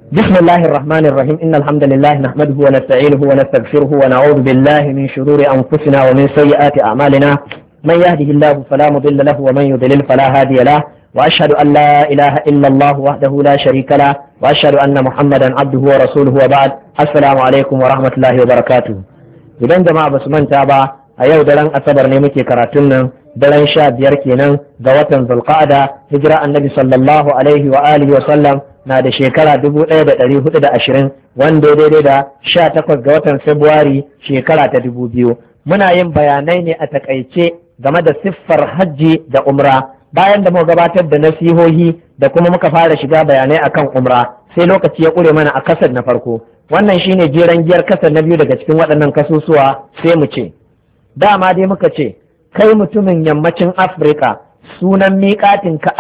بسم الله الرحمن الرحيم إن الحمد لله نحمده ونستعينه ونستغفره ونعوذ بالله من شرور أنفسنا ومن سيئات أعمالنا من يهده الله فلا مضل له ومن يضلل فلا هادي له وأشهد أن لا إله إلا الله وحده لا شريك له وأشهد أن محمدا عبده ورسوله وبعد السلام عليكم ورحمة الله وبركاته. idan jama'a basu manta ba a yau daren asabar ne muke karatun nan daren 15 kenan ga watan zulqa'ada hijira annabi sallallahu alaihi wa alihi wa sallam na da shekara 1420 wanda daidai da 18 ga watan Fabrairu shekara ta 2000. Muna yin bayanai ne a takaice game da siffar hajji da umra bayan da muka gabatar da nasihohi da kuma muka fara shiga bayanai akan umra sai lokaci ya ƙure mana a kasar na farko. Wannan shine jeren giyar kasar na biyu daga cikin waɗannan kasusuwa sai mu ce dama dai muka ce kai mutumin yammacin Afirka sunan miƙatinka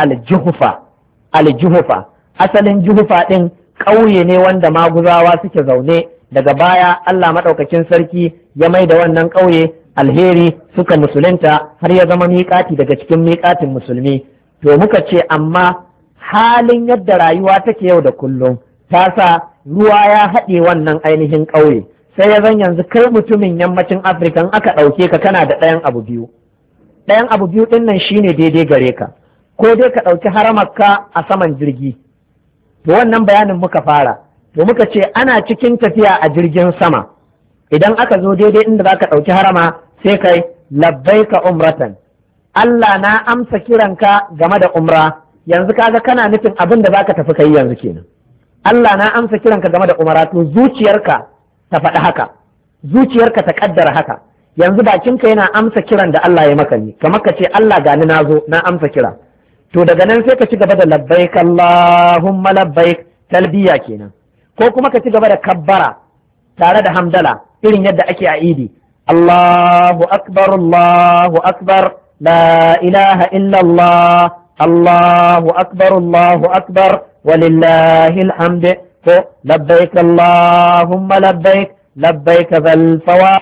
aljuhufa asalin juhufa ɗin ƙauye ne wanda maguzawa suke zaune daga baya Allah maɗaukakin sarki ya mai da wannan ƙauye alheri suka musulunta har ya zama miƙati daga cikin miƙatin musulmi. To muka ce amma halin yadda rayuwa take yau da kullum ta sa ruwa ya haɗe wannan ainihin ƙauye sai ya zan yanzu kai mutumin yammacin Afirka aka ɗauke ka kana da ɗayan abu biyu ɗin nan shine daidai gare ka, ko dai ka ɗauki haramarka a saman jirgi. To wannan bayanin muka fara, to muka ce ana cikin tafiya a jirgin sama idan aka zo daidai inda za ka ɗauki harama sai kai labbaika umratan, Allah na amsa kiranka game da umra. Yanzu kaga kana nufin abin da za ka tafi kai yanzu kenan. Allah na amsa kiranka game da umra, to zuciyarka ta faɗi haka, zuciyarka ta ƙaddara haka. Yanzu bakinka yana amsa kiran da Allah ya maka ne, kamar ka ce Allah gani na zo na amsa kira. To daga nan sai ka ci gaba da labbaik Allahumma labbaik, talbiya kenan, ko kuma ka ci gaba da kabbara tare da hamdala irin yadda ake a idi. Allahu akbar la ilaha illallah, Allahu akbar walillahi alhamd, ko labbaik Allahumma labbaik labbaik zal fawa.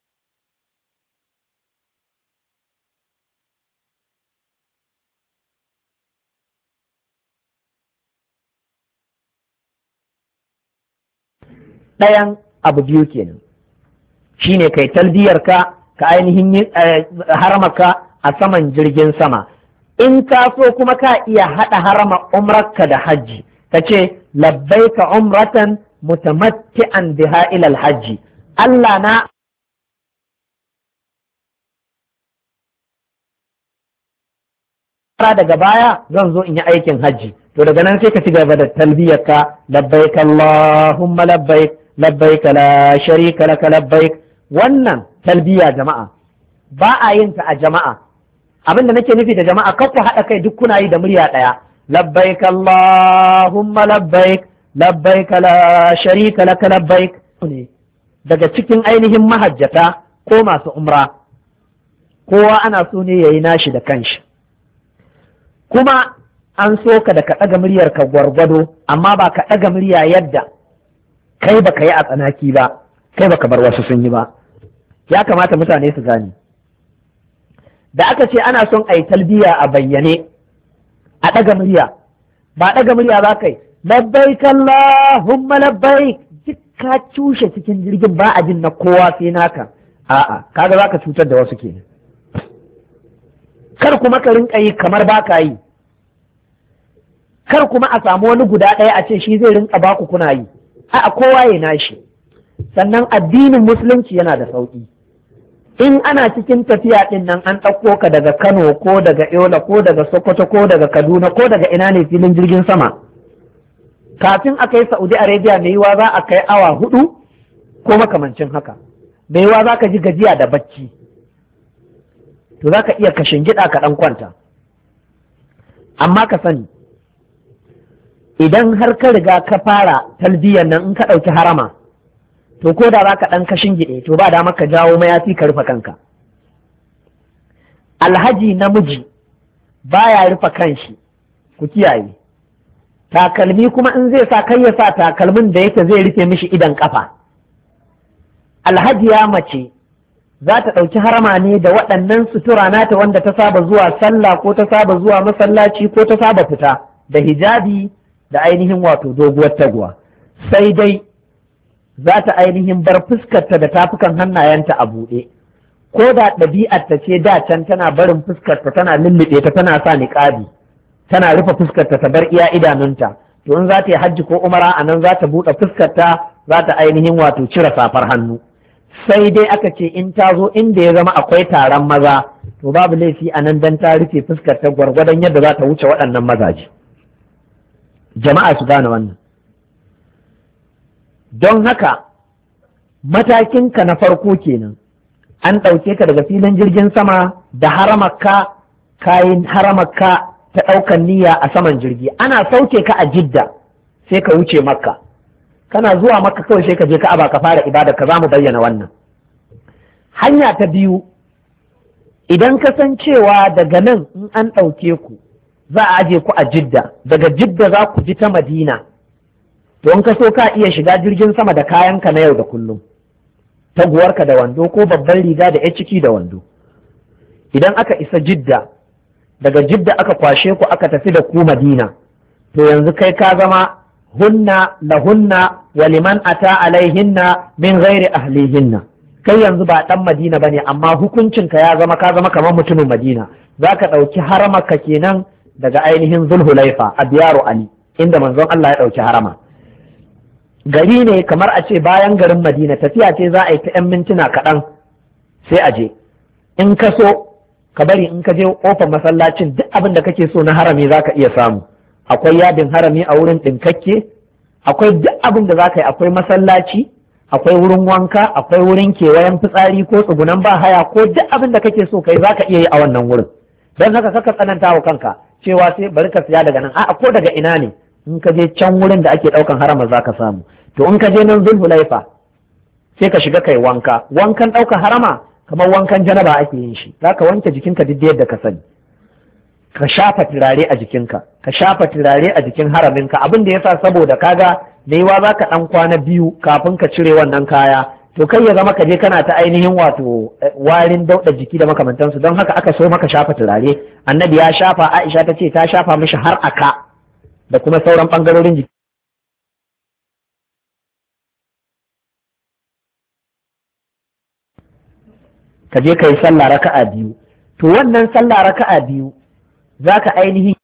Ɗayan abu biyu kenan shine kai talbiyarka ka ainihin haramaka a saman jirgin sama. In ka so kuma ka iya haɗa harama umrarka da hajji ka ce labbaika umratan mutamatti'an biha ila hajji, Allah na daga baya zan zo in yi aikin hajji. To daga nan sai ka ci gaba da talbiyarka labbaik Allahumma labbaik labbaik la sharika laka labbaik. Wannan talbiya jama'a ba a yin ta a jama'a. Abinda nake nufi da jama'a kar ku haɗa kai duk kuna yi da murya ɗaya. Labbaik Allahumma labbaik labbaik la sharika laka labbaik. Daga cikin ainihin mahajjata ko masu umra kowa ana so ne yayi nashi da kanshi, kuma an so ka da ka ɗaga muryar ka gwargwado, amma ba ka ɗaga murya yadda kai baka yi a tsanaki ba, kai baka bar wasu sun yi ba. Ya kamata mutane su gane da aka ce ana son a yi talbiya a bayyane a ɗaga murya, ba ɗaga murya ba kai labbaik Allahumma labbaik duk ka cushe cikin jirgin ba a jin na kowa sai naka. A'a, kaga zaka cutar da wasu kenan. Kar kuma ka rinka yi kamar baka yi, kar kuma a samu wani guda ɗaya a ce shi zai rinka baku kuna yi. A'a, kowa ya nashi. Sannan addinin musulunci yana da sauƙi. In ana cikin tafiya ɗin nan an ɗauko ka daga Kano ko daga Yola ko daga Sokoto ko daga Kaduna ko daga ina ne filin jirgin sama, kafin a kai Saudi Arabia mai yiwa za a kai awa 4 ko makamancin haka, mai yiwa za ka ji gajiya da bacci, to za ka iya ka shingida ka ɗan kwanta. Amma ka sani idan har ka riga ka fara talbiyan nan in ka ɗauki harama, to ko da za ka ɗan kashin gide to ba dama ka jawo mayafi ka rufe kanka. Alhaji namiji baya rufe kanshi, ku kiyaye. Takalmi kuma in zai sa kai ya sa takalmin da yake zai rufe mishi idan kafa. Alhaji ya mace za ta ɗauki harama ne da waɗannan sutura nata wanda ta saba zuwa sallah ko ta saba zuwa masallaci ko ta saba fita da hijabi da ainihin wato doguwar taguwa. sai dai za ta ainihin bar fuskarta da tafukan hannayenta a buɗe, ko da ɗabi'arta ce da can tana barin fuskarta tana lullube ta tana sa niƙabi tana rufe fuskarta ta bar iya idanunta, to in za ta yi hajji ko umara a nan za ta buɗe fuskarta za ta ainihin wato cire safar hannu. Sai dai aka ce in ta zo inda ya zama akwai taron maza to babu laifi a nan dan ta rufe fuskarta gwargwadon yadda za ta wuce waɗannan mazaje. Jama'a su gane wannan. Don haka matakinka na farko kenan, an ɗauke ka daga filin jirgin sama da haramarka, kayan haramarka ta ɗaukan niyya a saman jirgi, ana sauke ka a Jidda sai ka wuce Makka, kana zuwa Makka kawai sai ka je Ka'aba ka fara ibada ka, za mu bayyana wannan. Hanya ta biyu, idan ka san cewa daga nan in an ɗauke ku za a aje ku a Jidda, daga Jidda za ku ji ta Madina, to in ka so ka iya shiga jirgin sama da kayanka na yau da kullum, taguwarka da wando ko babban riga da ya ciki da wando. Idan aka isa Jidda, daga Jidda aka kwashe ku aka tafi da ku Madina, to yanzu kai ka zama hunna lahunna wa liman ata alaihinna min ghairi ahlihinna. Kai yanzu ba dan Madina bane, amma hukuncinka ya zama ka zama kamar mutumin Madina. Zaka ɗauki haramarka kenan daga ainihin Zulhulaifa a Diyaru Ali, inda manzon Allah ya ɗauki harama. Gari ne kamar a ce bayan garin Madina, tafiya ce za a yi ta 'yan mintuna kaɗan sai a je. In ka so ka bari in ka je ƙofar masallacin duk abin da kake so na harami za ka iya samu. Akwai yadin harami a wurin ɗinkakke, akwai duk abin da za ka yi, akwai masallaci, akwai wurin wanka, akwai wurin kewayen fitsari ko tsugunan ba haya, ko duk abin da kake so kai za ka iya yi a wannan wurin. Don haka kaka tsananta wa kanka cewa sai bari ka siya daga nan, a'a ko daga ina ne, in ka je can wurin da ake ɗaukan harama za ka samu. To in ka je nan Zulhulaifa sai ka shiga kai wanka, wankan ɗaukan harama kamar wankan janaba ake yin shi, za ka wanke jikinka duk da yadda ka sani, ka shafa turare a jikinka, ka shafa turare a jikin haraminka. Abin da yasa saboda kaga da yiwa za ka ɗan kwana biyu kafin ka cire wannan kaya, to kai ya zama ka je kana ta ainihin wato warin dauɗa jiki da makamantansu, don haka aka so maka shafa turare. Annabi ya shafa, Aisha ta ce ta shafa mishi har aka da kuma sauran ɓangarorin jiki. Ka je ka yi sallah raka'a biyu, to wannan sallah raka'a biyu za ka ainihin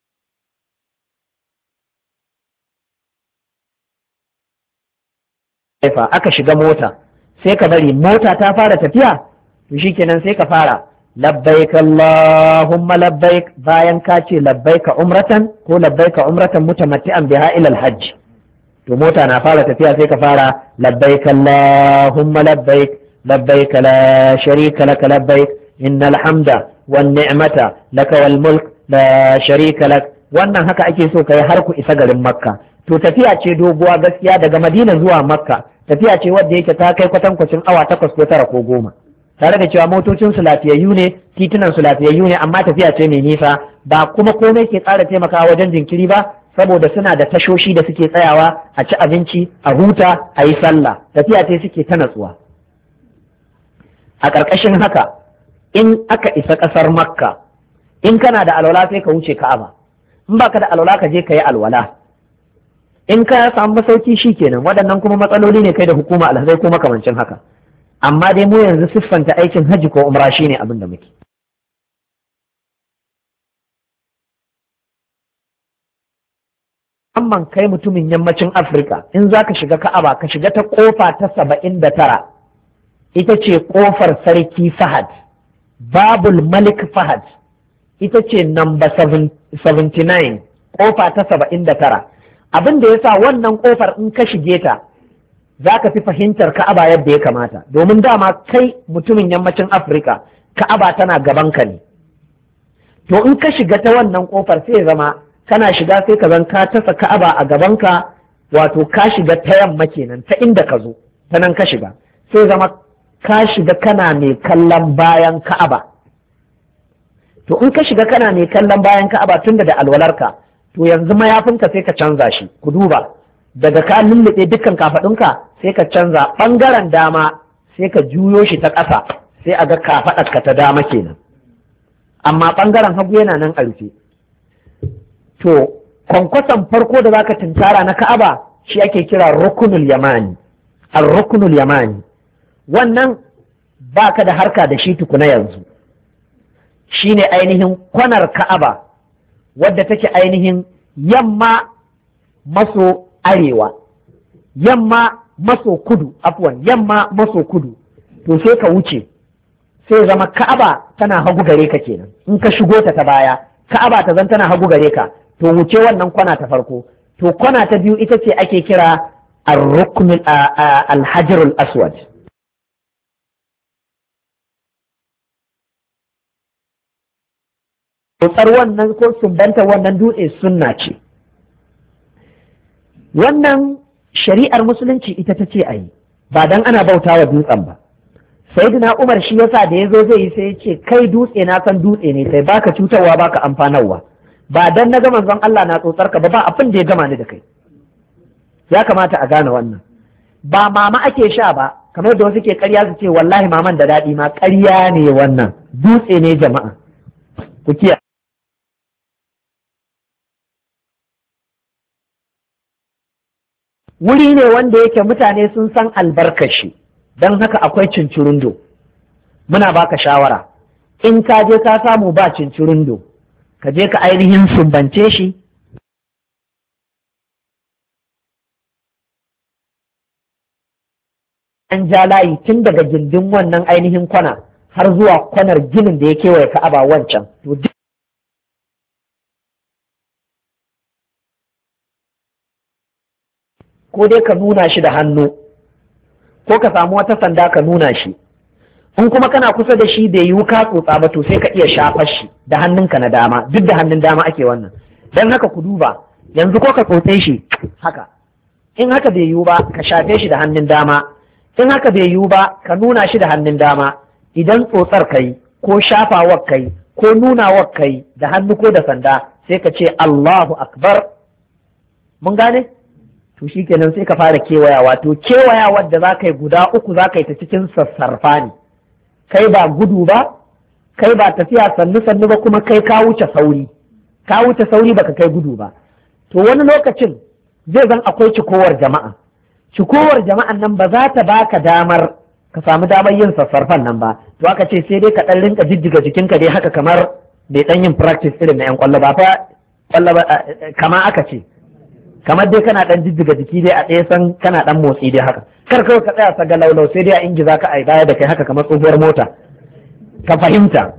aka shiga mota, sai ka bari mota ta fara tafiya, to shikenan sai ka fara labbaik Allahumma labbaik, bayan ka ce labbaika umratan ko labbaika umratan mutamatti'an biha ila al-hajj, to mota na fara tafiya sai ka fara labbaik Allahumma labbaik labbaik la sharika lak labbaik innal hamda wan ni'mata laka wal mulk la sharika lak. Wannan haka ake so kai har ku isa garin Makka. To tafiya ce doguwa gaskiya daga Madina zuwa Makka, tafiya ce wadda yake ta kai kwatankwacin awa 8 ko 9 ko 10, tare da cewa motocin su lafiyayyu ne, titunan su lafiyayyu ne, amma tafiya ce mai nisa. Ba kuma komai ke tsara taimakawa wajen jinkiri ba, saboda suna da tashoshi da suke tsayawa a ci abinci, a huta, a yi sallah. Tafiya ce suke ta natsuwa. A ƙarƙashin haka, in aka isa ƙasar Makka, in kana da alwala sai ka wuce Ka'aba, in baka da alwala ka je ka yi alwala. In ka samu masauki shi kenan, waɗannan kuma matsaloli ne kai da hukuma alhazai ko makamancin haka. Amma dai mu yanzu siffanta aikin hajji ko umra shi ne abin da muke. Amman kai mutumin yammacin Afirka, in za ka shiga Ka'aba ka shiga ta ƙofa ta 79, ita ce ƙofar Sarki Fahad, Babul Malik Fahad, ita ce namba 79, ƙofa ta 79. Abin da ya sa wannan ƙofar in ka shige ta za ka fi fahimtar Ka'aba yadda ya kamata, domin dama kai mutumin yammacin Afirka Ka'aba tana gabanka ne. To in ka shiga ta wannan ƙofar sai zama kana shiga sai ka zan ka tasa Ka'aba a gabanka, wato ka shiga ta yamma kenan, ta inda ka zo ta nan ka shiga, sai zama ka shiga kana mai kallon bayan Ka'aba. To in ka shiga kana mai kallon bayan Ka'aba tunda da alwalarka, to yanzu mayafinka sai ka canza shi. Ku duba, daga ka lullube dukkan kafaɗunka sai ka canza ɓangaren dama, sai ka juyo shi ta ƙasa, sai a ga kafaɗarka ta dama kenan, amma ɓangaren hagu yana nan a rufe. To kwankwason farko da zaka tunkara na Ka'aba shi ake kira rukunul yamani. Ar-rukunul yamani wannan baka da harka da shi tukuna yanzu, shine ainihin kwanar Ka'aba wadda take ainihin yamma maso arewa, yamma maso kudu, yamma maso kudu. To sai ka wuce, sai zama Ka'aba tana hagu gare ka kenan. In ka shigo ta baya, Ka'aba ta zan tana hagu gare ka, to wuce wannan kwana ta farko. To kwana ta biyu ita ce ake kira ar-rukn al-hajarul aswad. Tsotsar wannan ko sumbanta wannan dutse sunna ce. Wannan shari'ar musulunci ita ta ce a yi, ba dan ana bauta wa dutsen ba. Sayyidina Umar shi yasa da yazo zai yi sai ya ce kai dutse na san dutse ne sai baka cutarwa baka amfanarwa, ba dan na ga manzon Allah na tsotsar ka ba abin da ya gama ni da kai. Ya kamata a gane wannan. Ba mama ake sha ba kamar da wasu ke ƙarya su ce wallahi maman da daɗi ma, ƙarya ne wannan, dutse ne jama'a. Ku kiyaye. Wuri ne wanda yake mutane sun san albarkashi, don haka akwai cincirundo. Muna baka shawara, in ka je ka samu ba cincirundo, ka je ka ainihin sumbance shi. An ja layi tun daga gindin wannan ainihin kwana har zuwa kwanar ginin da ya kewaye Ka'aba wancan. Ko dai ka nuna shi da hannu, ko ka samu wata sanda ka nuna shi. In kuma kana kusa da shi bai yiwu ka tsotsa ba, to sai ka iya shafar shi da hannunka na dama, duk da hannun dama ake wannan. Don haka ku duba, yanzu ko ka tsotse shi haka, in haka bai yiwu ba ka shafe shi da hannun dama, in haka bai yiwu ba ka nuna shi da hannun dama. Idan tsotsar kai ko shafawar kai ko nunawar kai da hannu ko da sanda, sai ka ce Allahu Akbar. Mun gane? To shi kenan sai ka fara kewayawa. To kewayawar da za ka yi guda uku za ka yi ta cikin sassarfa ne, kai ba gudu ba, kai ba tafiya sannu sannu ba, kuma kai ka wuce sauri baka kai gudu ba. To wani lokacin zai zan akwai cikowar jama'an nan ba za ta baka damar ka samu damar yin sassarfan nan ba. To aka ce sai dai ka ɗan rinka jijjiga jikinka dai haka kamar mai ɗan yin practice irin na 'yan kwallo ba fa kwallo ba, kama aka ce kamar dai kana dan jijjiga jiki dai a ɗaya san kana dan motsi dai haka, kar kawai ka tsaya saga laulau sai dai a ingiza ka a baya da kai haka kamar tsohuwar mota. Ka fahimta,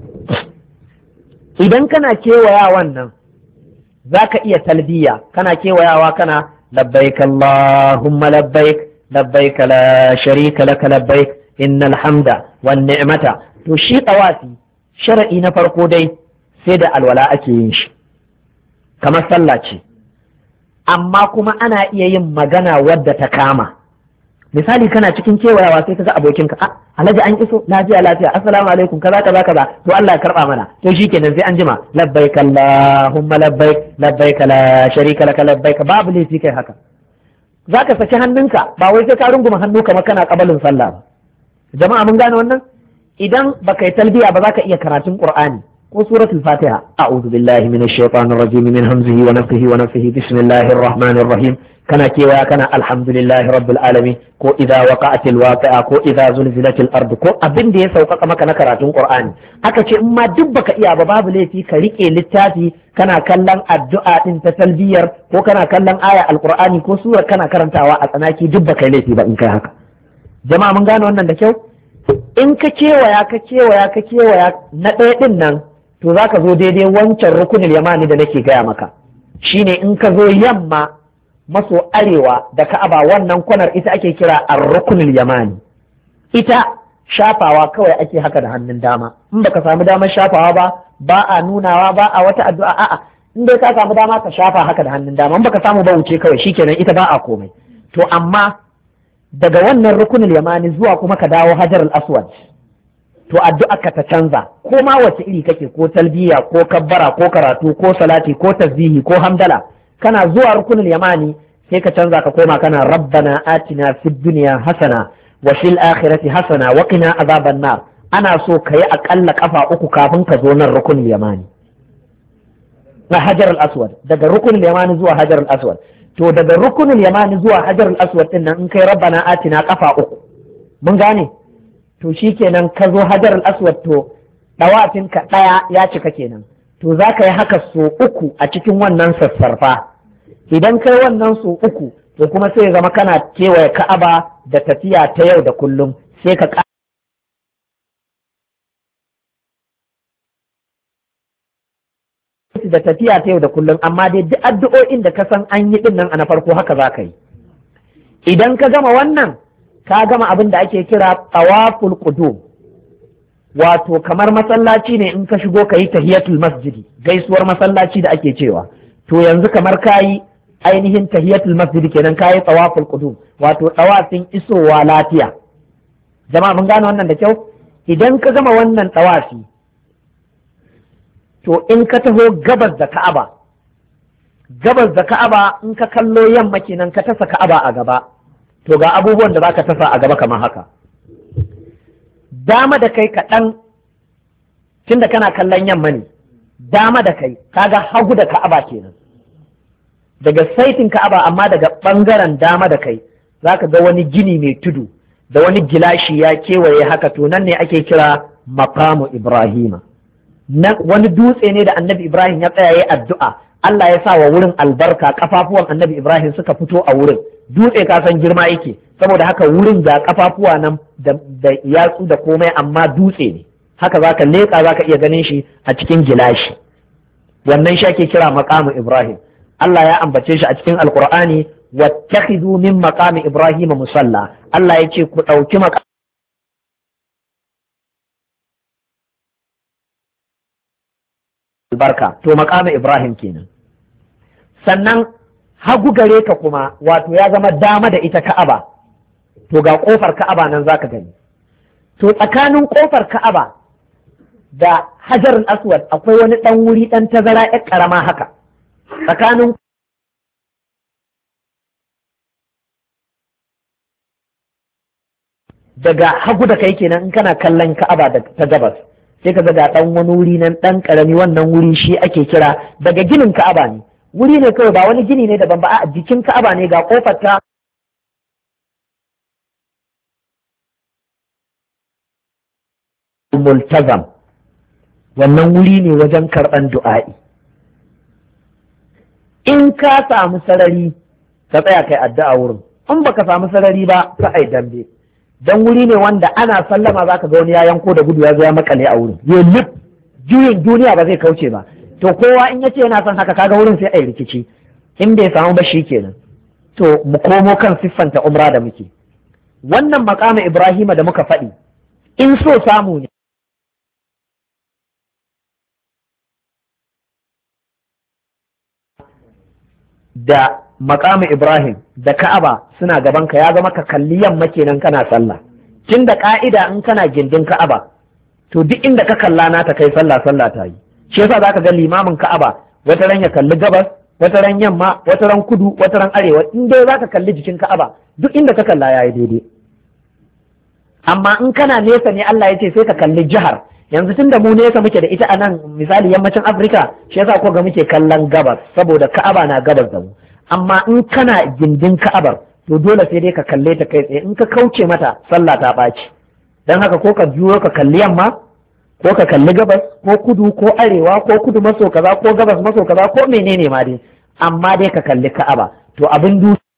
idan kana kewaya wannan za ka iya talbiya, kana kewayawa kana labbaik Allahumma labbaik labbaik la sharika laka labbaik innal hamda wan ni'mata. To shi tawafi shar'i na farko dai sai da alwala ake yin shi, kamar sallah ce. Amma kuma ana iya yin magana wadda ta kama. Misali kana cikin kewayawa sai ka ga abokinka, alhaji an iso lafiya, assalamu alaikum, kaza, to Allah ya karba mana. To shikenan sai an jima, labbaik Allahumma labbaik labbaik la sharika laka labbaik, babu laifi kai haka. Zaka saki hannunka, ba wai sai ka runguma hannu kamar kana kabalin sallah ba. Jama'a mun gane wannan? Idan baka yi talbiya ba za ka iya karatun Qur'ani ko suratul Fatiha. A'udhu billahi minash shaitanir rajim min hamzihi wa nafthihi wa nafthihi, bismillahir rahmanir rahim. Kana kewaya kana alhamdulillahi rabbil alamin, ko idza waqa'atil waqi'a, ko idza zulzilatil ard, ko abin da ya sauƙaƙa maka na karatun Qur'ani. Aka ce in ma duk baka iya ba babu laifi ka rike littafi kana kallon addu'a din ta talbiyar, ko kana kallon aya alqur'ani ko sura kana karantawa a tsanaki, duk baka laifi ba in kai haka. Jama'a mun gane wannan da kyau? In ka kewaya na ɗaya ɗin nan, to za ka zo daidai wancan rukunin yamani da nake gaya maka. Shine in ka zo yamma maso arewa da Ka'aba, wannan kwanar ita ake kira ar-rukunul yamani. Ita shafawa kawai ake haka da hannun dama. In baka samu damar shafawa ba a nunawa, ba a wata addu'a, a'a, in dai ka samu dama ka shafa haka da hannun dama. In baka samu ba wuce kawai, shikenan, ita ba a komai. To amma daga wannan rukunul yamani zuwa kuma ka dawo hajarul aswad, to addu'a ka ta canza, ko ma wace iri kake, ko talbiya ko kabbara ko karatu ko salati ko tasbihi ko hamdala, kana zuwa rukunul yamani sai ka canza ka koma kana rabbana atina fid dunya hasana wa fil akhirati hasana wa qina azaban nar. Ana so ka yi akalla kafa uku kafin ka zo nan rukunul yamani na hajarul aswad, daga rukunul yamani zuwa hajarul aswad. to daga rukunul yamani zuwa hajarul aswad din nan in kai rabbana atina kafa uku, mun gane, to shikenan ka zo hajarul aswad to dawafin ka daya ya cika kenan, to za ka yi haka so uku a cikin wannan sassarfa. Idan kai wannan so uku to kuma sai zama kana kewaye ka'aba da tafiya ta yau da kullum, sai ka da tafiya ta yau da kullum, amma dai duk addu'o'in da ka san an yi din nan a na farko haka za ka yi. Idan ka gama wannan ka gama abin da ake kira tawaful qudum, wato kamar masallaci ne in ka shigo ka yi tahiyatul masjidi, gaisuwar masallaci da ake cewa, to yanzu kamar ka yi ainihin tahiyatul masjidi kenan, ka yi tawaful qudum, wato tawafin isowa lafiya. Jama'a mun gane wannan da kyau. Idan ka gama wannan tawafi to in ka taho gabas da Ka'aba in ka kallo yamma kenan ka tasa Ka'aba a gaba, to ga abubuwan da zaka tasa a gaba kamar haka. Dama da kai kaɗan, tunda kana kallon yamma ne, dama da kai kaga hagu da Ka'aba kenan, daga saitin Ka'aba amma daga ɓangaren dama da kai zaka ga wani gini mai tudu da wani gilashi ya kewaye haka, to nan ne ake kira maqamu Ibrahima. Wani dutse ne da annabi Ibrahim ya tsaya yayi addu'a, Allah ya sa wa wurin albarka, kafafuwan annabi Ibrahim suka fito a wurin. Dutse ka san girma yake, saboda haka wurin da kafafuwa nan da yatsu da komai, amma dutse ne, haka zaka leƙa zaka iya ganin shi a cikin gilashi. Wannan shi ake kira maqamu Ibrahim. Allah ya ambace shi a cikin Alqur'ani, wattakhidhu min maqami Ibrahim musalla. Allah ya ce ku ɗauki albarka, to maqamu Ibrahim kenan. Sannan hagu gare ka kuma, wato ya zama dama da ita Ka'aba, to ga kofar Ka'aba nan zaka gani. To tsakanin kofar Ka'aba da Hajarul Aswad akwai wani ɗan wuri ɗan tazara ƴar ƙarama haka tsakanin daga hagu da kai kenan in kana kallon Ka'aba ta gabas, sai ka ga ɗan wani wuri nan ɗan ƙarami, wannan wuri shi ake kira, daga ginin Ka'aba ne, wuri ne kawai, ba wani gini ne daban ba, a jikin Ka'aba ne, ga kofar ta multazam, wannan wuri ne wajen karɓan du'a'i. In ka samu sarari ka tsaya kai addu'a wurin, in baka samu sarari ba ka ai dambe, dan wuri ne wanda ana sallama zaka ga wani ya yanko da gudu ya zo ya makale a wurin, ya lif juyin duniya ba zai kauce ba. To kowa in yace yana son haka kaga wurin sai ai rikici, in bai samu ba kenan. To mu komo kan siffanta umra da muke. Wannan maqama Ibrahima da muka faɗi, in so samu ne da maqamu Ibrahim da Ka'aba suna gaban ka, ya zama ka kalli yamma kenan kana sallah. Tun da ka'ida in kana gindin Ka'aba to duk inda ka kalla na ta kai sallah ta yi. Shi yasa zaka ga limamin Ka'aba wata ran ya kalli gabas, wata ran yamma, wata ran kudu, wata ran arewa, in dai zaka kalli jikin Ka'aba duk inda ka kalla yayi daidai. Amma in kana nesa ne Allah ya ce sai ka kalli jihar. Yanzu tunda mu nesa muke da ita a nan misali yammacin Afirka, shi yasa ko ga muke kallon gabas saboda Ka'aba na gabas da mu. Amma in kana gindin Ka'abar to dole sai dai ka kalle ta kai tsaye, in ka kauce mata sallah ta ɓaci. Dan haka ko ka juyo ka kalli yamma, ko ka kalli gabas, ko kudu, ko arewa, ko kudu maso kaza, ko gabas maso kaza, ko menene ma dai, amma dai ka kalli Ka'aba. To abin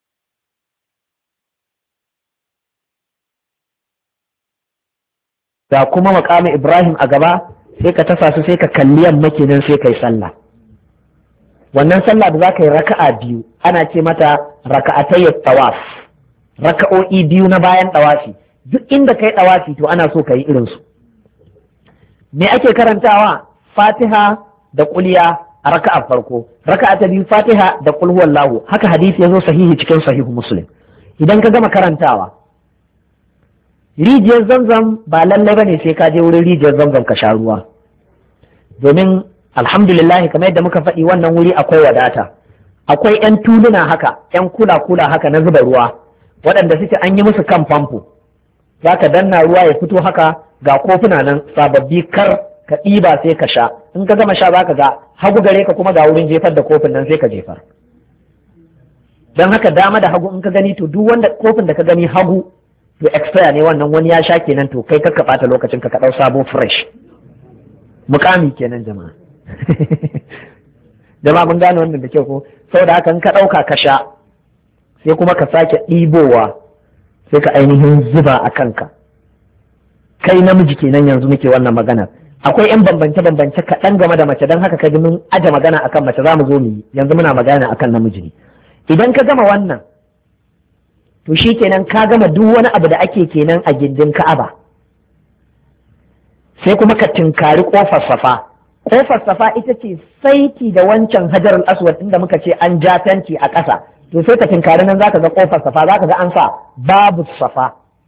da kuma maqamin Ibrahim a gaba, sai ka tasa su sai ka kalli yamma kenan sai kai sallah. Wannan sallah da za ka yi raka'a biyu ana ce mata raka'atay tawaf, raka'o'i biyu na bayan tawafi. Duk inda kai tawafi to ana so ka yi irin su. Me ake karantawa? Fatiha da kuliya a raka'a farko, raka'a ta biyu Fatiha da qul huwallahu. Haka hadisi ya zo sahihi cikin sahihu Muslim. Idan ka gama karantawa, rijiyar Zamzam ba lallai bane sai ka je wurin rijiyar Zamzam ka sha ruwa, domin alhamdulillah kamar yadda muka faɗi wannan wuri akwai wadata. Akwai 'yan tuluna haka, 'yan kula haka na zuba ruwa waɗanda suke an yi musu kan famfo, za ka danna ruwa ya fito haka, ga kofuna nan sababbi kar ka ɗiba sai ka sha. In ka gama sha za ka ga hagu gare ka kuma ga wurin jefar da kofin nan sai ka jefar. don haka dama da hagu in ka gani to duk wanda kofin da ka gani hagu to expire ne, wannan wani ya sha kenan, to kai ka bata lokacin ka ɗau sabo fresh. Mukami kenan jama'a. Jama'a mun gane wannan da kyau ko? Saboda haka in ka ɗauka ka sha sai kuma ka sake ɗibowa sai ka ainihin zuba a kanka. Kai namiji kenan yanzu muke wannan maganar. Akwai 'yan bambance-bambance kaɗan game da mace, don haka ka ji mun aje magana akan mace, za mu zo mu yi, yanzu muna magana akan namiji ne. Idan ka gama wannan to shi kenan ka gama duk wani abu da ake kenan a gindin Ka'aba, sai kuma ka tinkari ƙofar Safa. Ƙofar Safa ita ce saiti da wancan Hajarul Aswad inda muka ce an ja fenti a ƙasa, to sai ka tinkari nan zaka ga ƙofar Safa, zaka ga an sa babu Safa,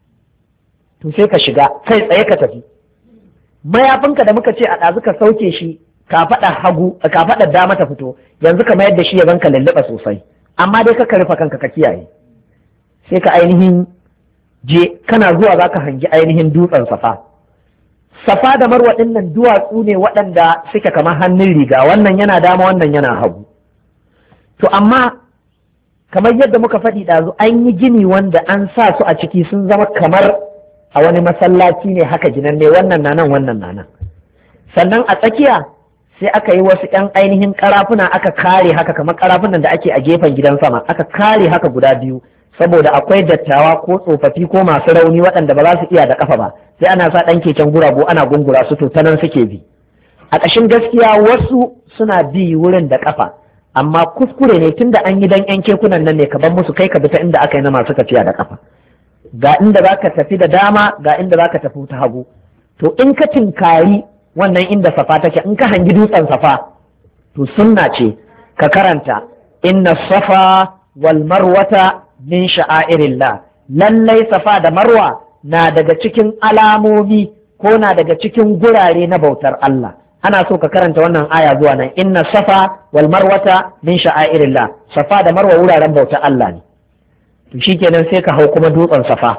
to sai ka shiga kai tsaye ka tafi. Mayafinka da muka ce a ɗazu ka sauke shi kafaɗar dama ta fito, yanzu ka mayar da shi ya zanka lulluɓa sosai, amma dai ka rufe kanka ka kiyaye. Sai ka ainihin je kana zuwa za ka hangi ainihin dutsen Safa. Safa da Marwa ɗin nan duwatsu ne waɗanda suke kamar hannun riga, wannan yana dama wannan yana hagu. To amma kamar yadda muka faɗi ɗazu, an yi gini wanda an sa su a ciki sun zama kamar a wani masallaci ne haka ginan ne, wannan na nan wannan na nan. Sannan a tsakiya sai aka yi wasu 'yan ainihin karafuna aka kare haka, kamar karafunan da ake a gefen gidan sama, aka kare haka guda biyu, saboda akwai dattawa ko tsofaffi ko masu rauni waɗanda ba za su iya da kafa ba, sai ana sa ɗan keken gurago ana gungura su, to ta nan suke bi. A ƙashin gaskiya wasu suna bi wurin da kafa, amma kuskure ne, tunda an yi dan 'yan kekunan nan ne, ka bar musu, kai ka bi ta inda aka yi na masu tafiya da kafa. Ga inda za ka tafi da dama, ga inda za ka tafi ta hagu. To in ka tinkari wannan inda Safa take, in ka hangi dutsen Safa, to sunna ce ka karanta inna Safa wal Marwata min sha'airillah. Lallai Safa da Marwa na daga cikin alamomi ko na daga cikin gurare na bautar Allah. Ana so ka karanta wannan aya zuwa nan, inna Safa wal Marwata min sha'airillah. Safa da Marwa wuraren bautar Allah ne. To shikenan sai ka hau kuma dutsen Safa.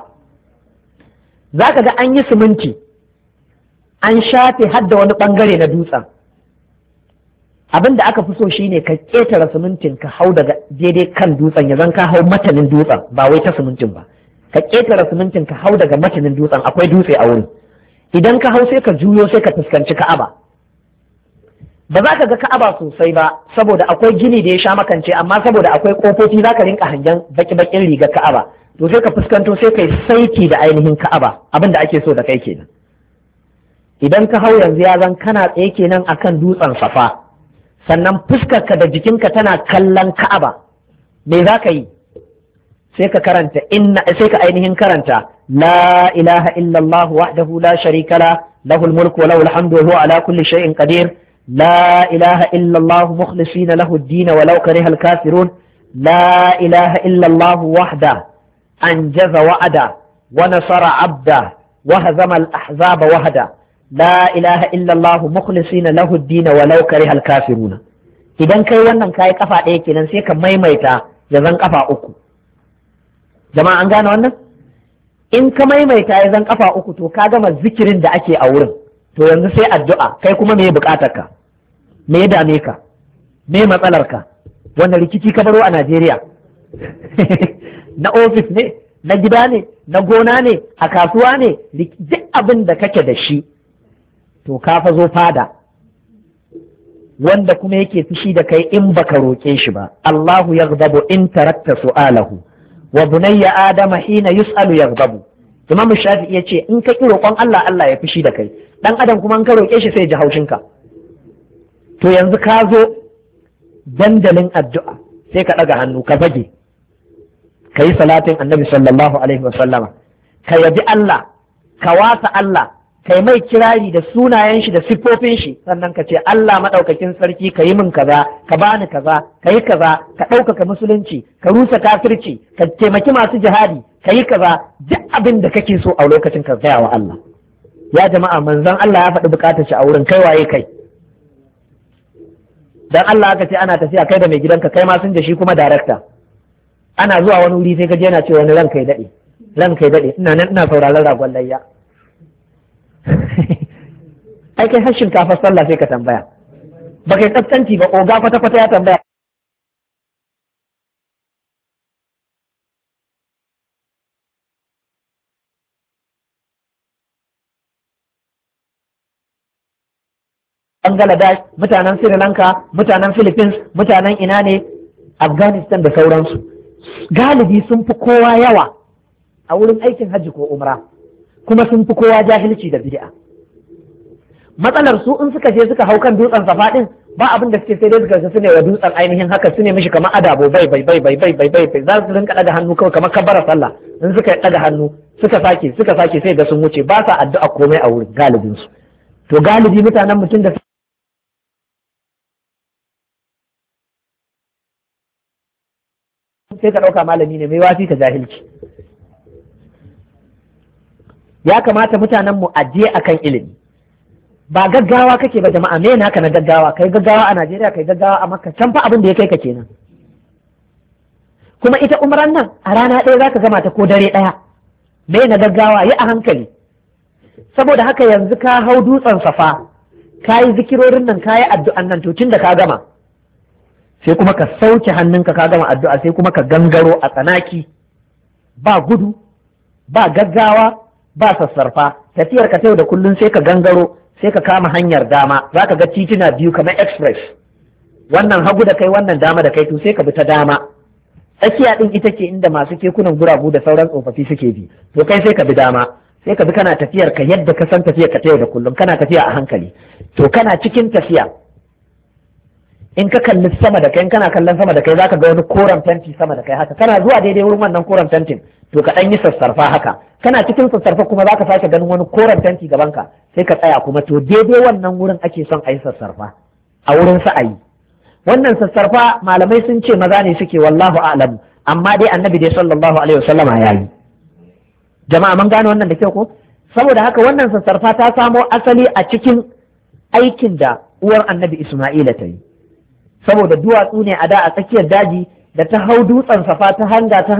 Zaka ga an yi siminti, an shafe hadda wani bangare na dutsen. Abin da aka fi so shine ka ƙetare simintin ka hau daga daidai kan dutsen, ya zan ka hau matanin dutsen, ba wai ta simintin ba. Ka ƙetare simintin ka hau daga matanin dutsen, akwai dutse a wurin. Idan ka hau sai ka juyo sai ka fuskanci Ka'aba. Ba za ka ga Ka'aba sosai ba saboda akwai gini da ya sha makance, amma saboda akwai kofofi za ka rinka hangen baki-bakin rigar Ka'aba. To sai ka fuskanto sai kai saiti da ainihin Ka'aba, abin da ake so da kai kenan. Idan ka hau yanzu ya zan kana tsaye kenan akan dutsen Safa, sannan fuskarka da jikinka tana kallon Ka'aba. Me za ka yi? Sai ka karanta sai ka ainihin karanta la ilaha illallah wahdahu la sharika la, lahul mulku wa lahul hamdu wa huwa ala kulli shay'in qadir. لا إله إلا الله مخلصين له الدين ولو كره الكافرون. لا إله إلا الله وحده أنجز وعده ونصر عبده وهزم الأحزاب وحده. لا إله إلا الله مخلصين له الدين ولو كره الكافرون. idan kai wannan kayi kafa ɗaya kenan sai ka maimaita ya zan kafa uku. Jama'a an gane wannan? In ka maimaita ya zan kafa uku to ka gama zikirin da ake a wurin. To yanzu sai addu'a, kai kuma me bukatarka? Me ya dame ka? Me matsalarka? Wanda rikici ka baro a Najeriya? Na ofis ne? Na gida ne? Na gona ne? A kasuwa ne? Duk abin da kake da shi to ka fa zo fada, wanda kuma yake fushi da kai in baka roƙe shi ba. Allahu yaghdabu in tarakta su'alahu wa bunayya adama hina yus'alu yaghdabu. Imam Shafi'i ya ce in ka ki roƙon Allah, Allah ya fushi da kai. Dan adam kuma in ka roƙe shi sai ya ji haushinka. To yanzu ka zo dandalin addu'a sai ka ɗaga hannu ka bage, ka yi salatin Annabi sallallahu alaihi wa sallama, ka yabi Allah, ka wasa Allah, ka yi mai kirari da sunayen shi da siffofin shi, sannan ka ce Allah maɗaukakin sarki ka yi min kaza, ka bani kaza, ka yi kaza, ka ɗaukaka musulunci, ka rusa kafirci, ka taimaki masu jihadi, ka yi kaza, duk abin da kake so a lokacin ka gaya wa Allah. Ya jama'a, manzon Allah ya faɗi bukatar shi a wurin, kai waye kai? Dan Allah aka ce ana tafiya kai da mai gidanka, kai ma sun da shi kuma darakta. Ana zuwa wani wuri sai ka je yana ce wani ranka ya daɗe, ranka ya daɗe, ina nan ina sauraron ragon layya. Ai kai har shinkafa sallah sai ka tambaya, ba kai kaskanci ba, oga kwata-kwata ya tambaya. Bangladesh, mutanen Sri Lanka, mutanen Philippines, mutanen ina ne, Afghanistan da sauransu. Galibi sun fi kowa yawa a wurin aikin hajji ko umra, kuma sun fi kowa jahilci da bid'a. Matsalar su in suka je suka hau kan dutsen Safa din, ba abin da suke sai dai suka su ne wa dutsen ainihin haka, su ne mishi kamar adabo bai za su rinka daga hannu kawai kamar kabbara sallah. In suka daga hannu suka sake sai da sun wuce, ba sa addu'a komai a wurin galibin su. To galibi mutanen mutum da sai ka ɗauka malami ne mai wasi ka jahilci. Ya kamata mutanen mu ajiye akan ilimi, ba gaggawa kake ba jama'a. Me naka na gaggawa? Kai gaggawa a Najeriya, kai gaggawa a Makka, can fa abin da ya kai ka kenan. Kuma ita umran nan a rana ɗaya zaka gama ta ko dare ɗaya. Me na gaggawa? Yi a hankali. Saboda haka yanzu ka hau dutsen Safa, ka yi zikirorin nan, ka yi addu'an nan, to tun da ka gama sai kuma ka sauke hannunka, ka gama addu'a sai kuma ka gangaro a tsanaki, ba gudu, ba gaggawa, ba sassarfa. Tafiyar ka ta yau da kullun sai ka gangaro, sai ka kama hanyar dama. Za ka ga tituna biyu kamar express, wannan hagu da kai, wannan dama da kai, to sai ka bi ta dama. Tsakiya din ita ce inda masu kekunan guragu da sauran tsofaffi suke bi, to kai sai ka bi dama, sai ka bi kana tafiyar ka yadda ka san tafiyar ka ta yau da kullum, kana tafiya a hankali. To kana cikin tafiya, in ka kalli sama da kai, in kana kallon sama da kai, zaka ga wani koren fenti sama da kai haka. Kana zuwa daidai wurin wannan koren fentin, to ka dan yi sassarfa haka. Kana cikin sassarfa kuma zaka sake ganin wani koren fenti gaban ka, sai ka tsaya kuma. To daidai wannan wurin ake son a yi sassarfa, a wurin sa'ayi. Wannan sassarfa malamai sun ce maza ne suke, wallahu a'lam, amma dai annabi dai sallallahu alaihi wasallama ya yi. Jama'a mun gane wannan da kyau ko? Saboda haka wannan sassarfa ta samo asali a cikin aikin da uwar annabi Isma'ila ta yi. Saboda duwatsu ne a da a tsakiyar daji, da ta hau dutsen Safa ta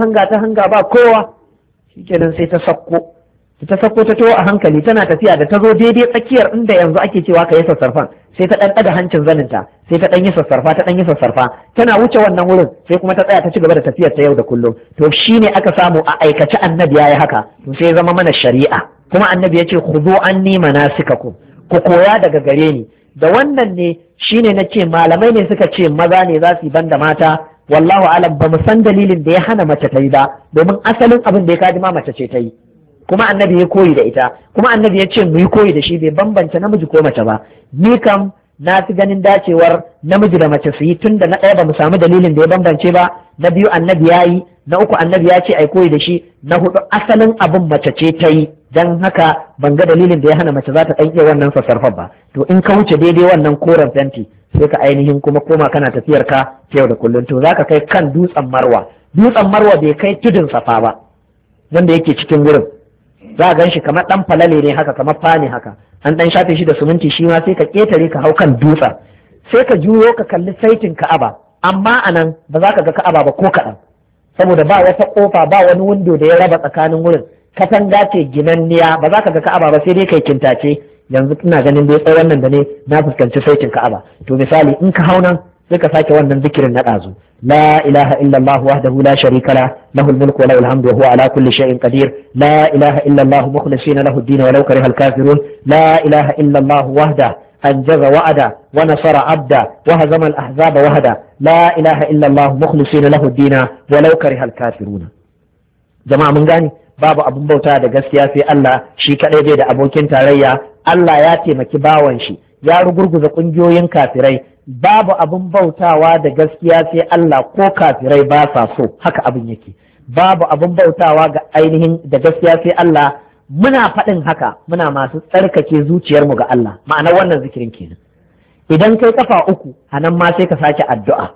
hanga ba kowa, shikenan sai ta sakko ta taho a hankali, tana tafiya, da ta zo daidai tsakiyar inda yanzu ake cewa ka yi sassarfan, sai ta ɗan ɗaga hancin zaninta, sai ta ɗan yi sassarfa, tana wuce wannan wurin sai kuma ta tsaya ta ci gaba da tafiyar ta yau da kullum. To shine aka samu a aikace annabi yayi haka, to sai zama mana shari'a. Kuma annabi ya ce khudhu anni manasikakum, ku koya daga gare ni. Da wannan ne shine na ce malamai ne suka ce maza ne za su yi banda mata. Wallahu alam, ba mu san dalilin da ya hana mace ta yi ba, domin asalin abin da ya kaji ma mace ce ta yi, kuma annabi ya koyi da ita, kuma annabi ya ce mu yi koyi da shi, bai bambance namiji ko mace ba. Ni kam na fi ganin dacewar namiji da mace su yi, tun da na ɗaya ba mu samu dalilin da ya bambance ba, na biyu annabi ya yi, na uku annabi ya ce ai koyi da shi, na hudu asalin abin mace ce ta yi, dan haka ban ga dalilin da ya hana mace za ta ɗan iya wannan sassarfar ba. To in ka wuce daidai wannan koren fenti, sai ka ainihin kuma koma kana tafiyar ka ta yau da kullum, to za ka kai kan dutsen Marwa. Dutsen Marwa bai kai tudun Safa ba, wanda yake cikin wurin. Za a gan shi kamar ɗan falale ne haka, kamar fani haka, an ɗan shafe shi da suminti, shi ma sai ka ƙetare ka hau kan dutsen, sai ka juyo ka kalli saitin Ka'aba. Amma a nan ba za ka ga Ka'aba ba ko kaɗan, saboda ba wata ƙofa, ba wani windo da ya raba tsakanin wurin, katanga ce ginanniya, ba za ka ga Ka'aba ba sai dai kai kintace. Yanzu ina ganin dai tsawon nan da ne na fuskanci saitin Ka'aba. To misali in ka hau nan sai ka sake wannan zikirin na ɗazu, la ilaha illallah wahdahu la sharika la, lahul mulku wa lahul hamdu wa huwa ala kulli shay'in qadir, la ilaha illallah mukhlisina lahu ad-din wa law kariha al-kafirun, la ilaha illallah wahda anjaza wa'ada wa nasara abda wa hazama al-ahzaba wahda, la ilaha illallah mukhlisina lahu ad-din wa law kariha al-kafirun. Jama'a mun gane, babu abun bauta da gaskiya sai Allah, shi kadai bai da abokin tarayya. Allah ya taimaki bawan shi, ya rugurguza kungiyoyin kafirai. Babu abin bautawa da gaskiya sai Allah, ko kafirai ba sa so, haka abin yake. Babu abin bautawa ga ainihin da gaskiya sai Allah. Muna faɗin haka, muna masu tsarkake zuciyarmu ga Allah, ma'anar wannan zikirin kenan. Idan kai kafa uku, a nan ma sai ka sake addu'a.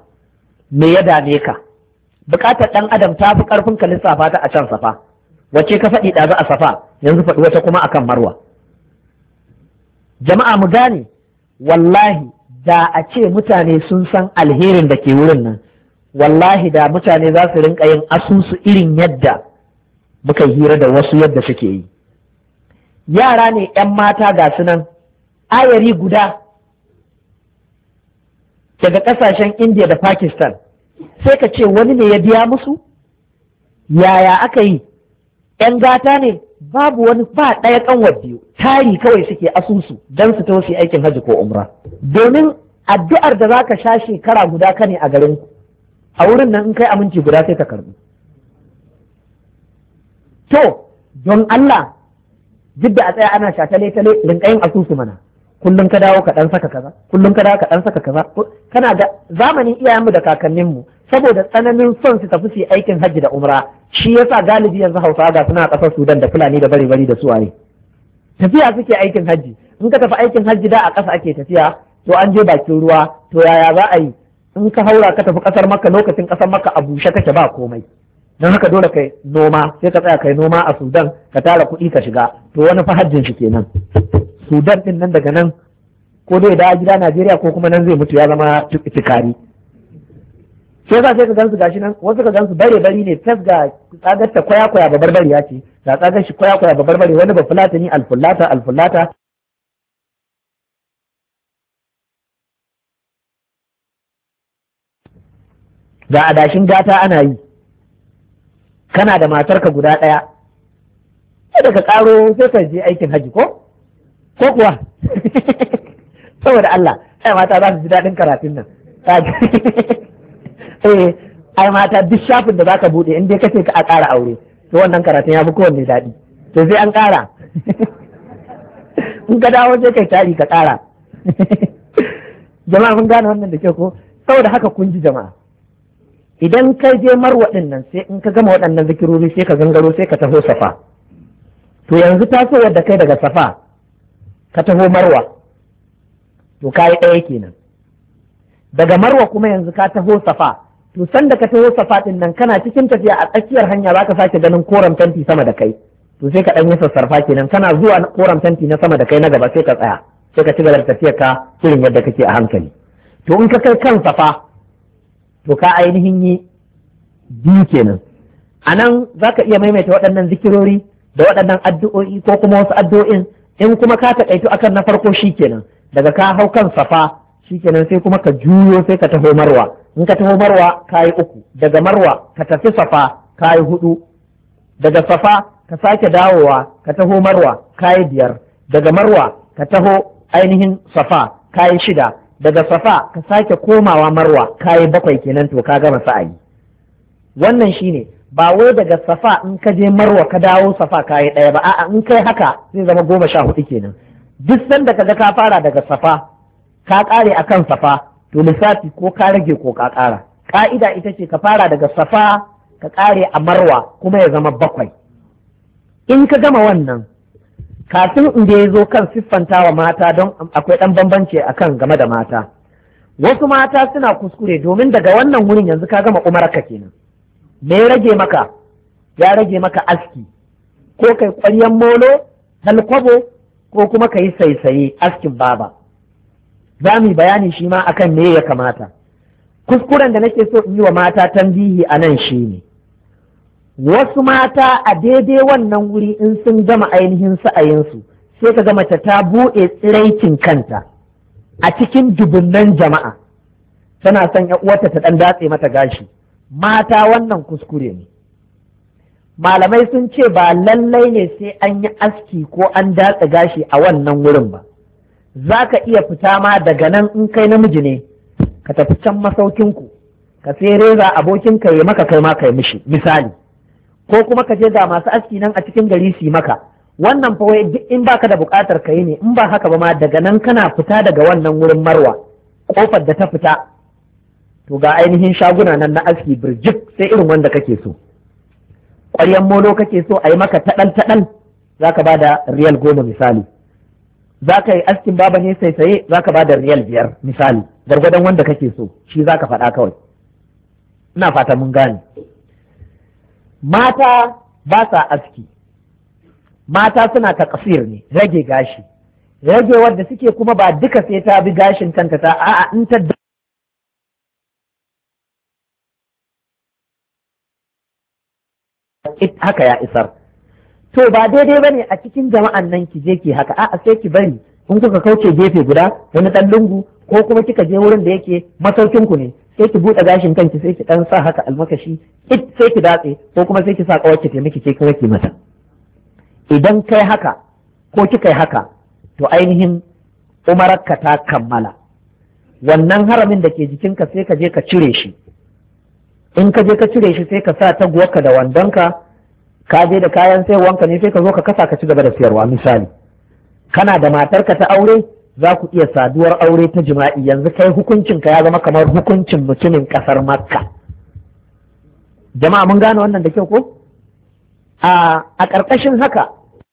Me ya dame ka? Bukatar ɗan adam ta fi ƙarfin ka lissafa ta a can Safa. Wace ka faɗi ɗazu a Safa, yanzu faɗi wata kuma akan Marwa. Jama'a mu gane, wallahi da a ce mutane sun san alherin da ke wurin nan, wallahi da mutane za su rinka yin asusu irin yadda muka hira da wasu yadda suke yi. Yara ne 'yan mata ga su nan, ayari guda daga ƙasashen India da Pakistan, sai ka ce wani ne ya biya musu? Yaya aka yi? 'Yan gata ne babu wani ba ɗaya kanwar biyu, tari kawai suke asusu don su tafi aikin hajji ko umra. Domin addu'ar da zaka sha shekara guda ka ne a garin ku, a wurin nan in kai aminci guda sai ka karbi. To don Allah duk da a tsaya ana shatale-tale rinka yin asusu mana, kullum ka dawo ka dan saka kaza, kullum ka dawo ka dan saka kaza. Kana ga zamanin iyayenmu da kakanninmu saboda tsananin son su tafi su aikin hajji da umra, shi yasa galibi yanzu Hausawa ga suna ƙasar Sudan da Fulani da bari da suwaye tafiya suke aikin hajji. In ka tafi aikin hajji da a ƙasa ake tafiya, to an je bakin ruwa, to yaya za a yi? In ka haura ka tafi ƙasar Makka, lokacin ƙasar Makka a bushe take ba komai, don haka dole kai noma, sai ka tsaya kai noma a Sudan ka tara kuɗi ka shiga. To wani fa hajjin shi kenan Sudan din nan, daga nan ko dai da gida Najeriya ko kuma nan zai mutu ya zama tikari. sai za sai ka gansu gashi nan, wasu ka gansu bare bari ne, tas ga tsagar ta kwaya ba barbari ya ce, ga tsagar shi kwaya ba barbari, wani ba fulatani alfullata. Ga adashin gata ana yi, kana da matarka guda ɗaya, sai daga ƙaro sai ka je aikin haji ko kuwa saboda Allah ai mata za su ji daɗin karatun nan ai mata duk shafin da zaka buɗe in dai kace ka a ƙara aure, to wannan karatun ya fi kowanne daɗi, to sai an ƙara in ka dawo sai kai tari ka ƙara jama'a mun gane wannan da ke ko. Saboda haka kun ji jama'a, idan ka je Marwa ɗin nan, sai in ka gama waɗannan zikirori sai ka gangaro sai ka taho Safa. To yanzu tasowar da kai daga Safa ka taho Marwa, to ka yi ɗaya kenan. Daga Marwa kuma yanzu ka taho Safa, to sanda ka taho Safa ɗin nan kana cikin tafiya a tsakiyar hanya za ka sake ganin koren tanti sama da kai, to sai ka ɗan yi sassarfa kenan, kana zuwa koren tanti na sama da kai na gaba sai ka tsaya, sai ka ci gaba da tafiyar ka irin yadda kake a hankali. To in ka kai kan Safa, to ka ainihin yi biyu kenan. A nan za ka iya maimaita waɗannan zikirori da waɗannan addu'o'i ko kuma wasu addu'o'in, in kuma ka taƙaitu akan na farko shi kenan. Daga ka hau kan Safa shi kenan sai kuma ka juyo sai ka taho Marwa. In ka taho Marwa ka yi 3, daga Marwa ka tafi Safa ka yi 4, daga Safa ka sake dawowa ka taho Marwa ka yi 5, daga Marwa ka taho ainihin Safa ka yi 6, daga Safa ka sake komawa Marwa ka yi 7 kenan, to ka gama sa'ayi. Wannan shine, ba wai daga Safa in ka je Marwa ka dawo Safa ka yi 1 ba, a'a in kai haka zai zama 14 kenan. Duk sanda kaga ka fara daga Safa ka kare akan Safa, to lissafi ko ka rage ko ka kara. Ka'ida ita ce ka fara daga Safa ka kare a Marwa kuma ya zama 7. In ka gama wannan, kafin in da ya zo kan siffantawa mata, don akwai ɗan bambanci akan game da mata. Wasu mata suna kuskure, domin daga wannan wurin yanzu ka gama umarka kenan. Me ya rage maka? Ya rage maka aski, ko kai ƙwaryan molo, halkwabo, ko kuma ka yi saisaye askin baba. Za mu yi bayani shi ma akan me ya kamata. Kuskuren da nake so in yi wa mata tambihi a nan shi ne, wasu mata a daidai wannan wuri in sun gama ainihin sa'ayinsu, sai ka ga mace ta buɗe tsiraicin kanta a cikin dubunnan jama'a, tana son uwarta ta ɗan datse mata gashi. Mata wannan kuskure ne. Malamai sun ce ba lallai ne sai an yi aski ko an datse gashi a wannan wurin ba. Za ka iya fita ma daga nan in kai namiji ne, ka tafi can masaukinku, ka sai reza abokinka ya maka kai ma kai mishi misali, ko kuma ka je ga masu aski nan a cikin gari su yi maka. Wannan fa wai duk in baka da buƙatar ka yi ne, in ba haka ba ma daga nan kana fita daga wannan wurin Marwa, kofar da ta fita, to ga ainihin shaguna nan na aski birjik sai irin wanda kake so. Ƙwaryan molo kake so a yi maka taɗal za ka ba da riyal 10 misali. Za ka yi askin baba ne sai za ka ba da riyal 5 misali, gargadon wanda kake so shi za ka faɗa kawai. Ina fata mun gane. Mata ba sa aski, mata suna takasir ne, rage gashi. Rage wadda suke kuma ba duka sai ta bi gashin kanta ta, a'a in ta haka ya isar. To ba daidai bane a cikin jama'an nan ki je ki haka, a'a sai ki bari in kuka kauce gefe guda wani dan lungu, ko kuma kika je wurin da yake masaukin ku ne, sai ki buɗe gashin kanki sai ki dan sa haka almakashi sai ki datse, ko kuma sai ki sa kawai ki miki ke kuma ki mata. idan kai haka ko kika yi haka to ainihin umararka ta kammala. Wannan haramin da ke jikinka sai ka je ka cire shi, in ka je ka cire shi sai ka sa taguwarka da wandonka, ka je da kayan sayarwanka ne sai ka zo ka kasa ka ci gaba da sayarwa. Misali kana da matarka ta aure, za ku iya saduwar aure ta jima'i, yanzu kai hukuncinka ya zama kamar hukuncin mutumin ƙasar Makka. Jama'a mun gane wannan da kyau ko? A ƙarƙashin haka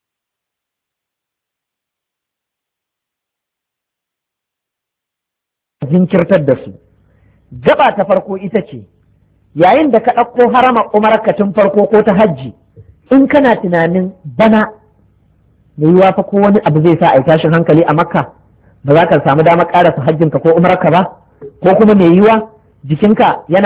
jinkirtar da su. Gaba ta farko ita ce, yayin da ka ɗauko harama umarka tun farko ko ta hajji, in kana tunanin bana mai yiwa fa ko wani abu zai sa a yi tashin hankali a Makka, ba za ka samu damar ƙarasa hajjinka ko umarka ba, ko kuma mai yiwa jikinka yana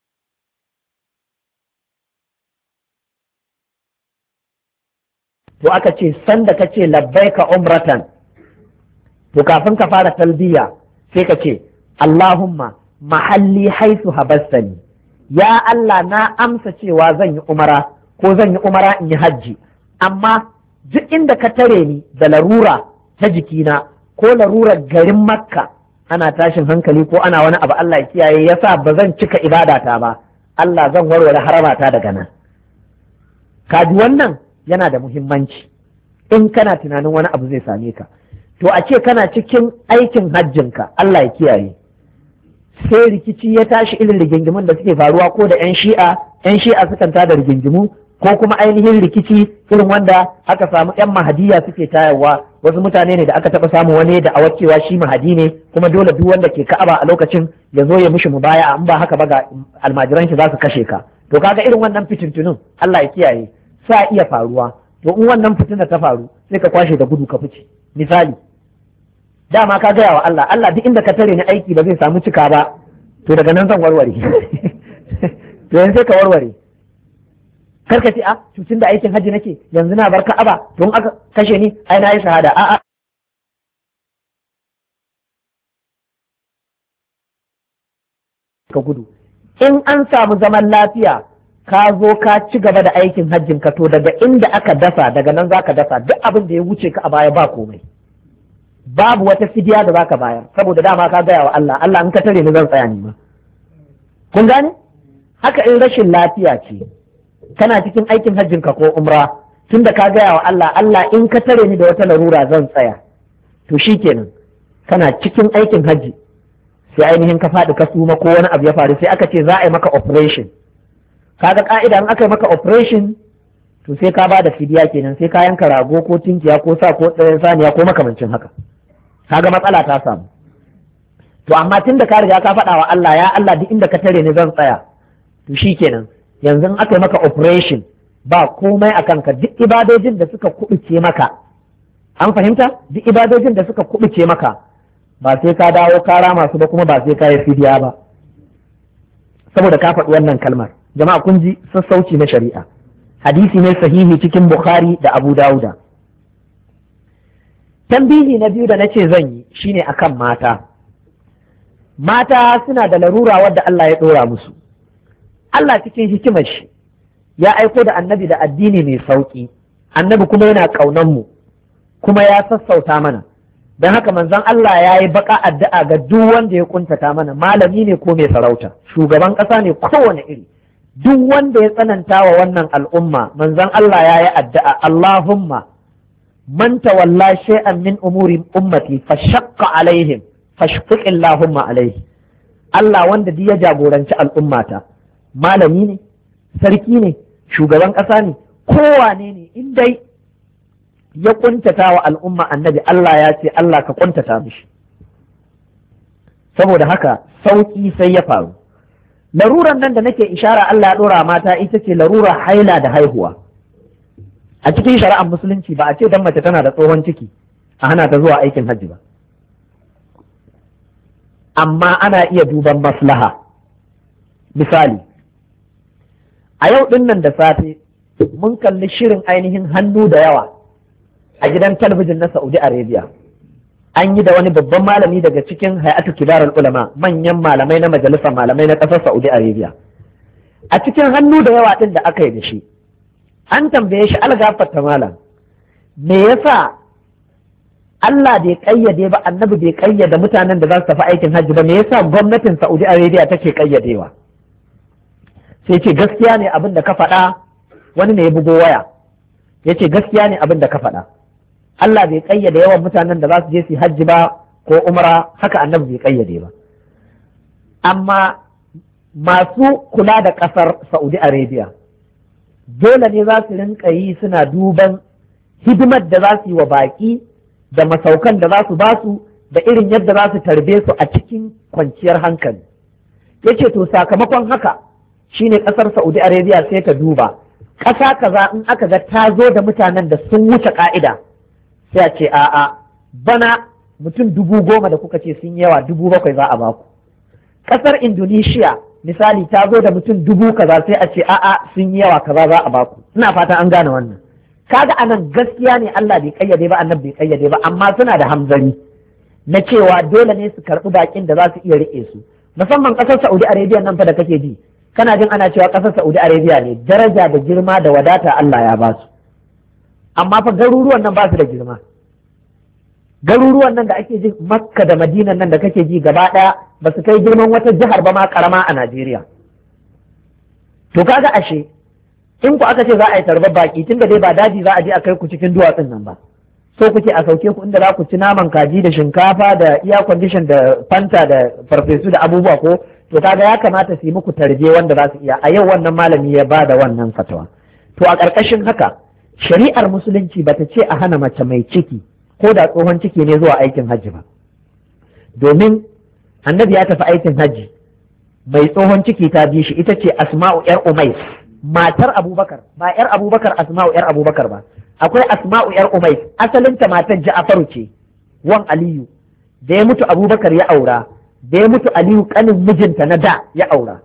to aka ce sanda ka ce labbaika umratan, to kafin ka fara talbiya sai ka ce Allahumma mahalli haisu habastani, ya Allah na amsa cewa zan yi umara ko zan yi umara in yi hajji, amma duk inda ka tare ni da larura ta jikina ko larurar garin Makka, ana tashin hankali ko ana wani abu Allah ya kiyaye yasa ba zan cika ibadata ba, Allah zan warware haramata daga nan. Kaji wannan yana da muhimmanci in kana tunanin wani abu zai same ka. To a ce kana cikin aikin hajjinka, Allah ya kiyaye, sai rikici ya tashi irin rigingimun da suke faruwa ko da 'yan shi'a sukan tada rigingimu, ko kuma ainihin rikici irin wanda aka samu 'yan mahadiya suke tayarwa. Wasu mutane ne da aka taɓa samu wani da awar cewa shi mahadi ne, kuma dole duk wanda ke Ka'aba a lokacin ya zo ya mishi mubaya, in ba haka ba ga almajiran shi za su kashe ka. To kaga irin wannan fitintunun, Allah ya kiyaye, sa iya faruwa. To in wannan fitina ta faru sai ka kwashe da gudu ka fice. Misali, dama ka gaya wa Allah, Allah duk inda ka tare ni aiki ba zai samu cika ba, to daga nan zan warware. To yanzu sai ka warware, kar ka ce a tutun da aikin hajji nake yanzu na bar Ka'aba don aka kashe ni ai na yi shahada. A'a, ka gudu. In an samu zaman lafiya ka zo ka ci gaba da aikin hajjin ka, to daga inda aka dasa daga nan zaka dasa, duk abin da ya wuce ka a baya ba komai, babu wata fidiya da zaka bayar, saboda dama ka gaya wa Allah, Allah in ka tare ni zan tsaya ni ma. Kun gane? Haka in rashin lafiya ce kana cikin aikin hajjin ka ko umra, tunda ka gaya wa Allah, Allah in ka tare ni da wata larura zan tsaya, to shikenan kana cikin aikin hajji sai ainihin ka faɗi ka suma ko wani abu ya faru, sai aka ce za a yi maka operation. Kaga ka'ida in aka yi maka operation to sai ka ba da fidiya kenan, sai ka yanka rago ko tinkiya ko sa ko saniya ko makamancin haka. Kaga matsala ta samu. To amma tunda ka riga ka faɗa wa Allah, ya Allah duk inda ka tare ni zan tsaya, to shikenan yanzu aka yi maka operation ba komai a kanka, duk ibadojin da suka kubuce maka, an fahimta, duk ibadojin da suka kubuce maka ba sai ka dawo ka rama su ba, kuma ba sai ka yi fidiya ba, saboda ka faɗi wannan kalmar. Jama'a kun ji sassauci na shari'a. Hadisi ne sahihi cikin Bukhari da Abu Dawuda. Tambihi na biyu da nace zan yi shine akan mata. Mata suna da larura wadda Allah ya ɗora musu. Allah cikin hikimar shi ya aiko da annabi da addini mai sauƙi. Annabi kuma yana ƙaunan mu, kuma ya sassauta mana. Don haka manzon Allah ya yi baka addu'a ga duk wanda ya kuntata mana, malami ne ko mai sarauta, shugaban ƙasa ne kowane iri. Duk wanda ya tsananta wa wannan al'umma, manzon Allah ya yi addu'a, Allahumma man tawalla shay'an min umuri ummati fa shaqqa alaihim fashqiq Allahumma alaihi. Allah wanda duk ya jagoranci al'ummata, malami ne, sarki ne, shugaban ƙasa ne, kowane ne, in dai ya kuntata wa al'umma annabi, Allah ya ce Allah ka kuntata mishi. Saboda haka sauki sai ya faru. Laruran nan da nake ishara Allah ya ɗora mata ita ce larura haila da haihuwa. A cikin shari'ar musulunci ba a ce dan mace tana da tsohon ciki a hana ta zuwa aikin hajji ba, amma ana iya duban maslaha. Misali, a yau ɗin nan da safe mun kalli shirin ainihin hannu da yawa a gidan talabijin na Saudi Arabia. An yi da wani babban malami daga cikin hay'atu kibarul ulama, manyan malamai na majalisar malamai na ƙasar Saudi Arabia. A cikin hannu da yawa ɗin da aka yi da shi, an tambaye shi algafarta malam, me yasa Allah bai kayyade ba, annabi bai kayyade mutanen da za su tafi aikin hajji ba, me yasa gwamnatin Saudi Arabia take kayyadewa? Sai ce gaskiya ne abin da ka faɗa. Wani ne ya bugo waya ya ce gaskiya ne abin da ka faɗa, Allah bai kayyade yawan mutanen da za su je su hajji ba ko umra, haka annabi bai kayyade ba. Amma masu kula da ƙasar Saudi Arabia dole ne za su rinka yi suna duban hidimar da za su yi wa baƙi da masaukan da za su ba su da irin yadda za su tarbe su a cikin kwanciyar hankali. Yace to sakamakon haka shine ƙasar Saudi Arabia sai ta duba ƙasa kaza in aka ga ta zo da mutanen da sun wuce ƙa'ida, sai a ce a'a bana mutum 10,000 da kuka ce sun yawa 7,000 za a baku. Ƙasar Indonesia misali ta zo da mutum 1000 kaza, sai a ce a'a sun yawa kaza za a baku. Ina fatan an gane wannan. Kaga anan gaskiya ne Allah bai kayyade ba, annabi bai kayyade ba, amma suna da hamzari na cewa dole ne su karɓi bakin da za su iya riƙe su. Musamman ƙasar Saudi Arabia nan fa da kake ji, kana jin ana cewa ƙasar Saudi Arabia ne daraja da girma da wadata Allah ya ba su, amma fa garuruwan nan ba su da girma. Garuruwan nan da ake ji Makka da Madina nan da kake ji gaba ɗaya ba su kai girman wata jihar ba ma karama a Najeriya. To kaga ashe in ku aka ce za a yi tarbar baki, tun da dai ba daji za a je a kai ku cikin duwatsun nan ba, so kuke a sauke ku inda za ku ci naman kaji da shinkafa da iya kwandishin da fanta da farfesu da abubuwa ko, to kaga ya kamata su yi muku tarje wanda za su iya. A yau wannan malami ya ba da wannan fatawa. To a ƙarƙashin haka shari'ar musulunci bata ce a hana mace mai ciki ko da tsohon ciki ne zuwa aikin hajji ba, domin annabi ya tafi aikin hajji mai tsohon ciki ta bi shi, ita ce Asma'u yar Umais, matar Abubakar, ba yar Abubakar Asma'u yar Abubakar ba, akwai Asma'u yar Umais, asalinta matar Ja'faru ce wan Aliyu, da ya mutu Abubakar ya aura, da ya mutu Aliyu kanin mijinta na da ya aura.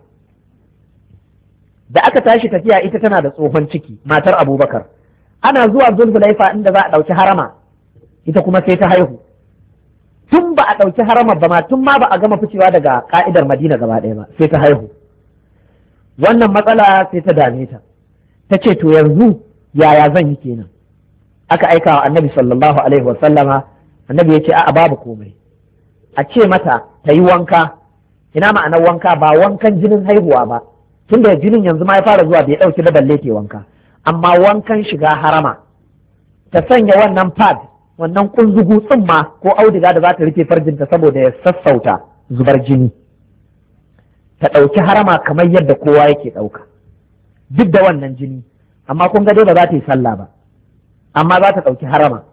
Da aka tashi tafiya ita tana da tsohon ciki, matar Abubakar, ana zuwa Zulhulaifa inda za a ɗauki harama, ita kuma sai ta haihu. Tun ba a ɗauki harama ba ma, tun ma ba a gama ficewa daga ka'idar Madina gaba ɗaya ba, sai ta haihu. Wannan matsala sai ta dame ta, ta ce to yanzu yaya zan yi kenan? Aka aika wa annabi sallallahu alaihi wa sallama, annabi ya ce a'a babu komai, a ce mata ta yi wanka. Ina ma'anar wanka? Ba wankan jinin haihuwa ba, tunda jinin yanzu ma ya fara zuwa bai ɗauki da balle ke wanka, amma wankan shiga harama. Ta sanya wannan pad, wannan kunzugu tsumma ko auduga da za ta rufe farjinta saboda ya sassauta zubar jini, ta ɗauki harama kamar yadda kowa yake ɗauka duk da wannan jini, amma kun ga dai ba za ta yi sallah ba, amma za ta ɗauki harama.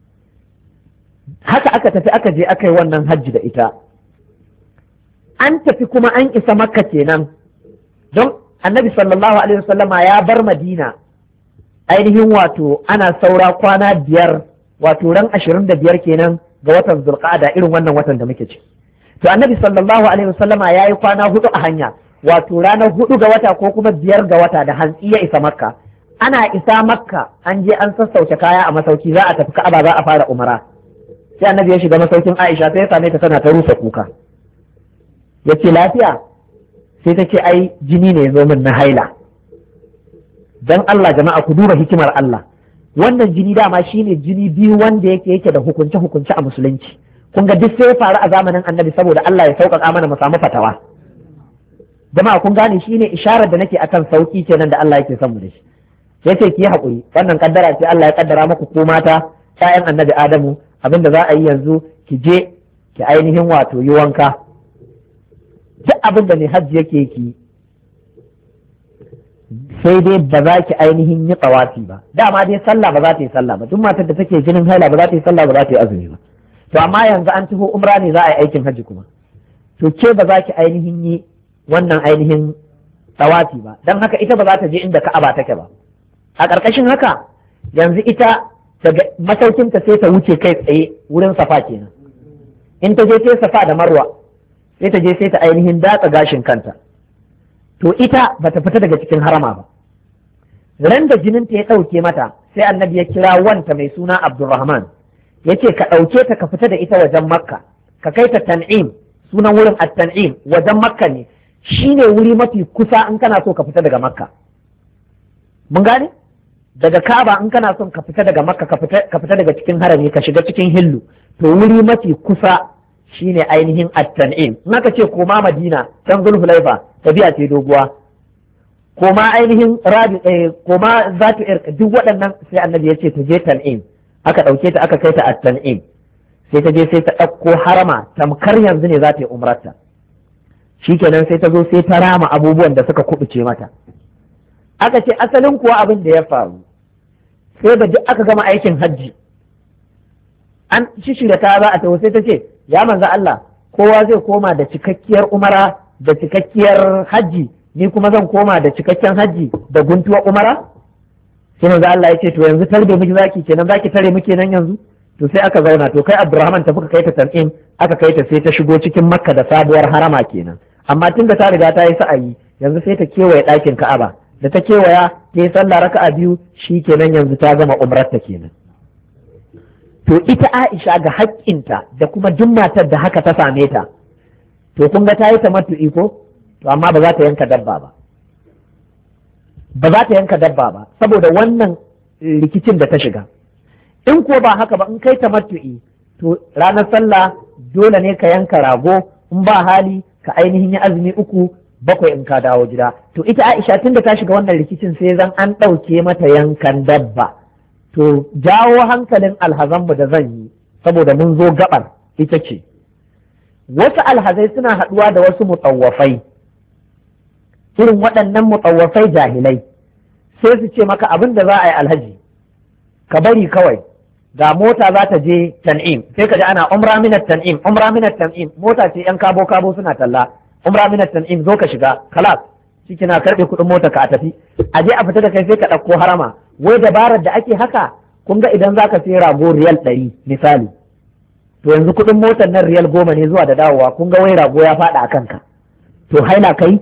Haka aka tafi aka je aka yi wannan hajji da ita. An tafi kuma an isa Makka kenan, don annabi sallallahu alaihi wasallama ya bar Madina ainihin wato ana saura kwana 5, wato ran 25 kenan ga watan Zulqa'ada, irin wannan watan da muke ciki. To annabi sallallahu alaihi wasallama ya yi kwana 4 a hanya, wato ranar 4 ga wata ko kuma 5 ga wata da hantsi ya isa Makka. Ana isa Makka an je an sassauce kaya a masauki, za a tafi Ka'aba, za a fara umara. Sai annabi ya shiga masaukin Aisha, sai ya same ta tana ta rusa kuka. Ya ce lafiya? Sai ta ce ai jini ne ya zo min na haila. Dan Allah jama'a ku duba hikimar Allah. Wannan jini dama shine jini biyu wanda yake da hukunce-hukunce a musulunci. Kun ga duk sai ya faru a zamanin annabi saboda Allah ya sauƙaƙa mana mu samu fatawa. Jama'a kun gane shine isharar da nake akan sauki kenan da Allah yake son mu da shi. Yace ki yi haƙuri, wannan kaddara ce Allah ya kaddara muku ko mata ƴaƴan annabi Adamu, abinda za a yi yanzu ki je ki ainihin wato yi wanka. Duk abin da mai hajji yake ki, sai dai ba za ki ainihin yi tsawafi ba. Dama dai sallah ba za ta yi sallah ba, duk matar da take jinin haila ba za ta yi sallah ba za ta yi azumi ba. To amma yanzu an taho umra ne za a yi aikin hajji kuma, to ke ba za ki ainihin yi wannan ainihin tsawafi ba, don haka ita ba za ta je inda Ka'aba take ba. A ƙarƙashin haka yanzu ita daga masaukinta sai ta wuce kai tsaye wurin Safa kenan. In ta je ta Safa da Marwa, sai ta je sai ta ainihin datsa gashin kanta. To ita ba ta fita daga cikin harama ba. Ran da jinin ta ya ɗauke mata, sai annabi ya kira wanta mai suna Abdulrahman, ya ce ka ɗauke ta ka fita da ita wajen Makka, ka kai ta Tan'im, sunan wurin at-Tan'im wajen Makka ne, shine wuri mafi kusa in kana so ka fita daga Makka. Mun gane? daga Kaaba in kana son ka fita daga Makka ka fita daga cikin harami ka shiga cikin hillu, to wuri mafi kusa shine ainihin at-Tan'im. In aka ce koma Madina can Zulhulaifa tafiya ce doguwa, koma ainihin koma Zatu Irq, duk waɗannan sai annabi ya ce ta je Tan'im. Aka ɗauke ta aka kai ta at-Tan'im, sai ta je sai ta ɗauko harama tamkar yanzu ne za ta yi umrarta. Shikenan sai ta zo sai ta rama abubuwan da suka kubuce mata. Aka ce asalin kuwa abin da ya faru sai da duk aka gama aikin hajji an shishirya ta za a taho, sai ta ce ya manzo Allah, kowa zai koma da cikakkiyar umara da cikakkiyar hajji, ni kuma zan koma da cikakken hajji da guntuwar umara. Sai manzo Allah ya ce to yanzu tarbe miki zaki kenan, zaki tare miki nan yanzu. To sai aka zauna, to kai Abdurrahman tafi ka kai ta Tan'im, aka kai ta sai ta shigo cikin Makka da sabuwar harama kenan. Amma tun da ta riga ta yi sa'ayi, yanzu sai ta kewaye ɗakin Ka'aba, da ta kewaya ta yi sallah raka'a biyu, shi kenan yanzu ta gama umrarta kenan. To ita Aisha ga haƙƙinta da kuma duk matar da haka ta same ta, to kun ga ta yi tamattu'i ko, to amma ba za ta yanka dabba ba, ba za ta yanka dabba ba saboda wannan rikicin da ta shiga. In ko ba haka ba, in kai tamattu'i to ranar sallah dole ne ka yanka rago, in ba hali ka ainihin yi azumi 3 7 in ka dawo gida. To ita Aisha tunda ta shiga wannan rikicin sai zan an ɗauke mata yankan dabba. To jawo hankalin alhazanmu da zan yi saboda mun zo gabar ita ce, wasu alhazai suna haɗuwa da wasu mutawafai, irin waɗannan mutawafai jahilai, sai su ce maka abin da za a yi alhaji ka bari kawai, ga mota za ta je Tan'im, sai ka ji ana umra minat Tan'im, umra minat Tan'im, mota ce yan kabo suna talla, umra minat Tan'im, zo ka shiga kalas, shi kina karɓe kuɗin mota ka a tafi, a je a fita da kai sai ka ɗauko harama. Wai dabarar da ake haka, kun ga idan za ka sai rago riyal 100 misali, to yanzu kuɗin motar nan riyal 10 ne zuwa da dawowa, kun ga wai rago ya faɗa a kanka, to haila kai.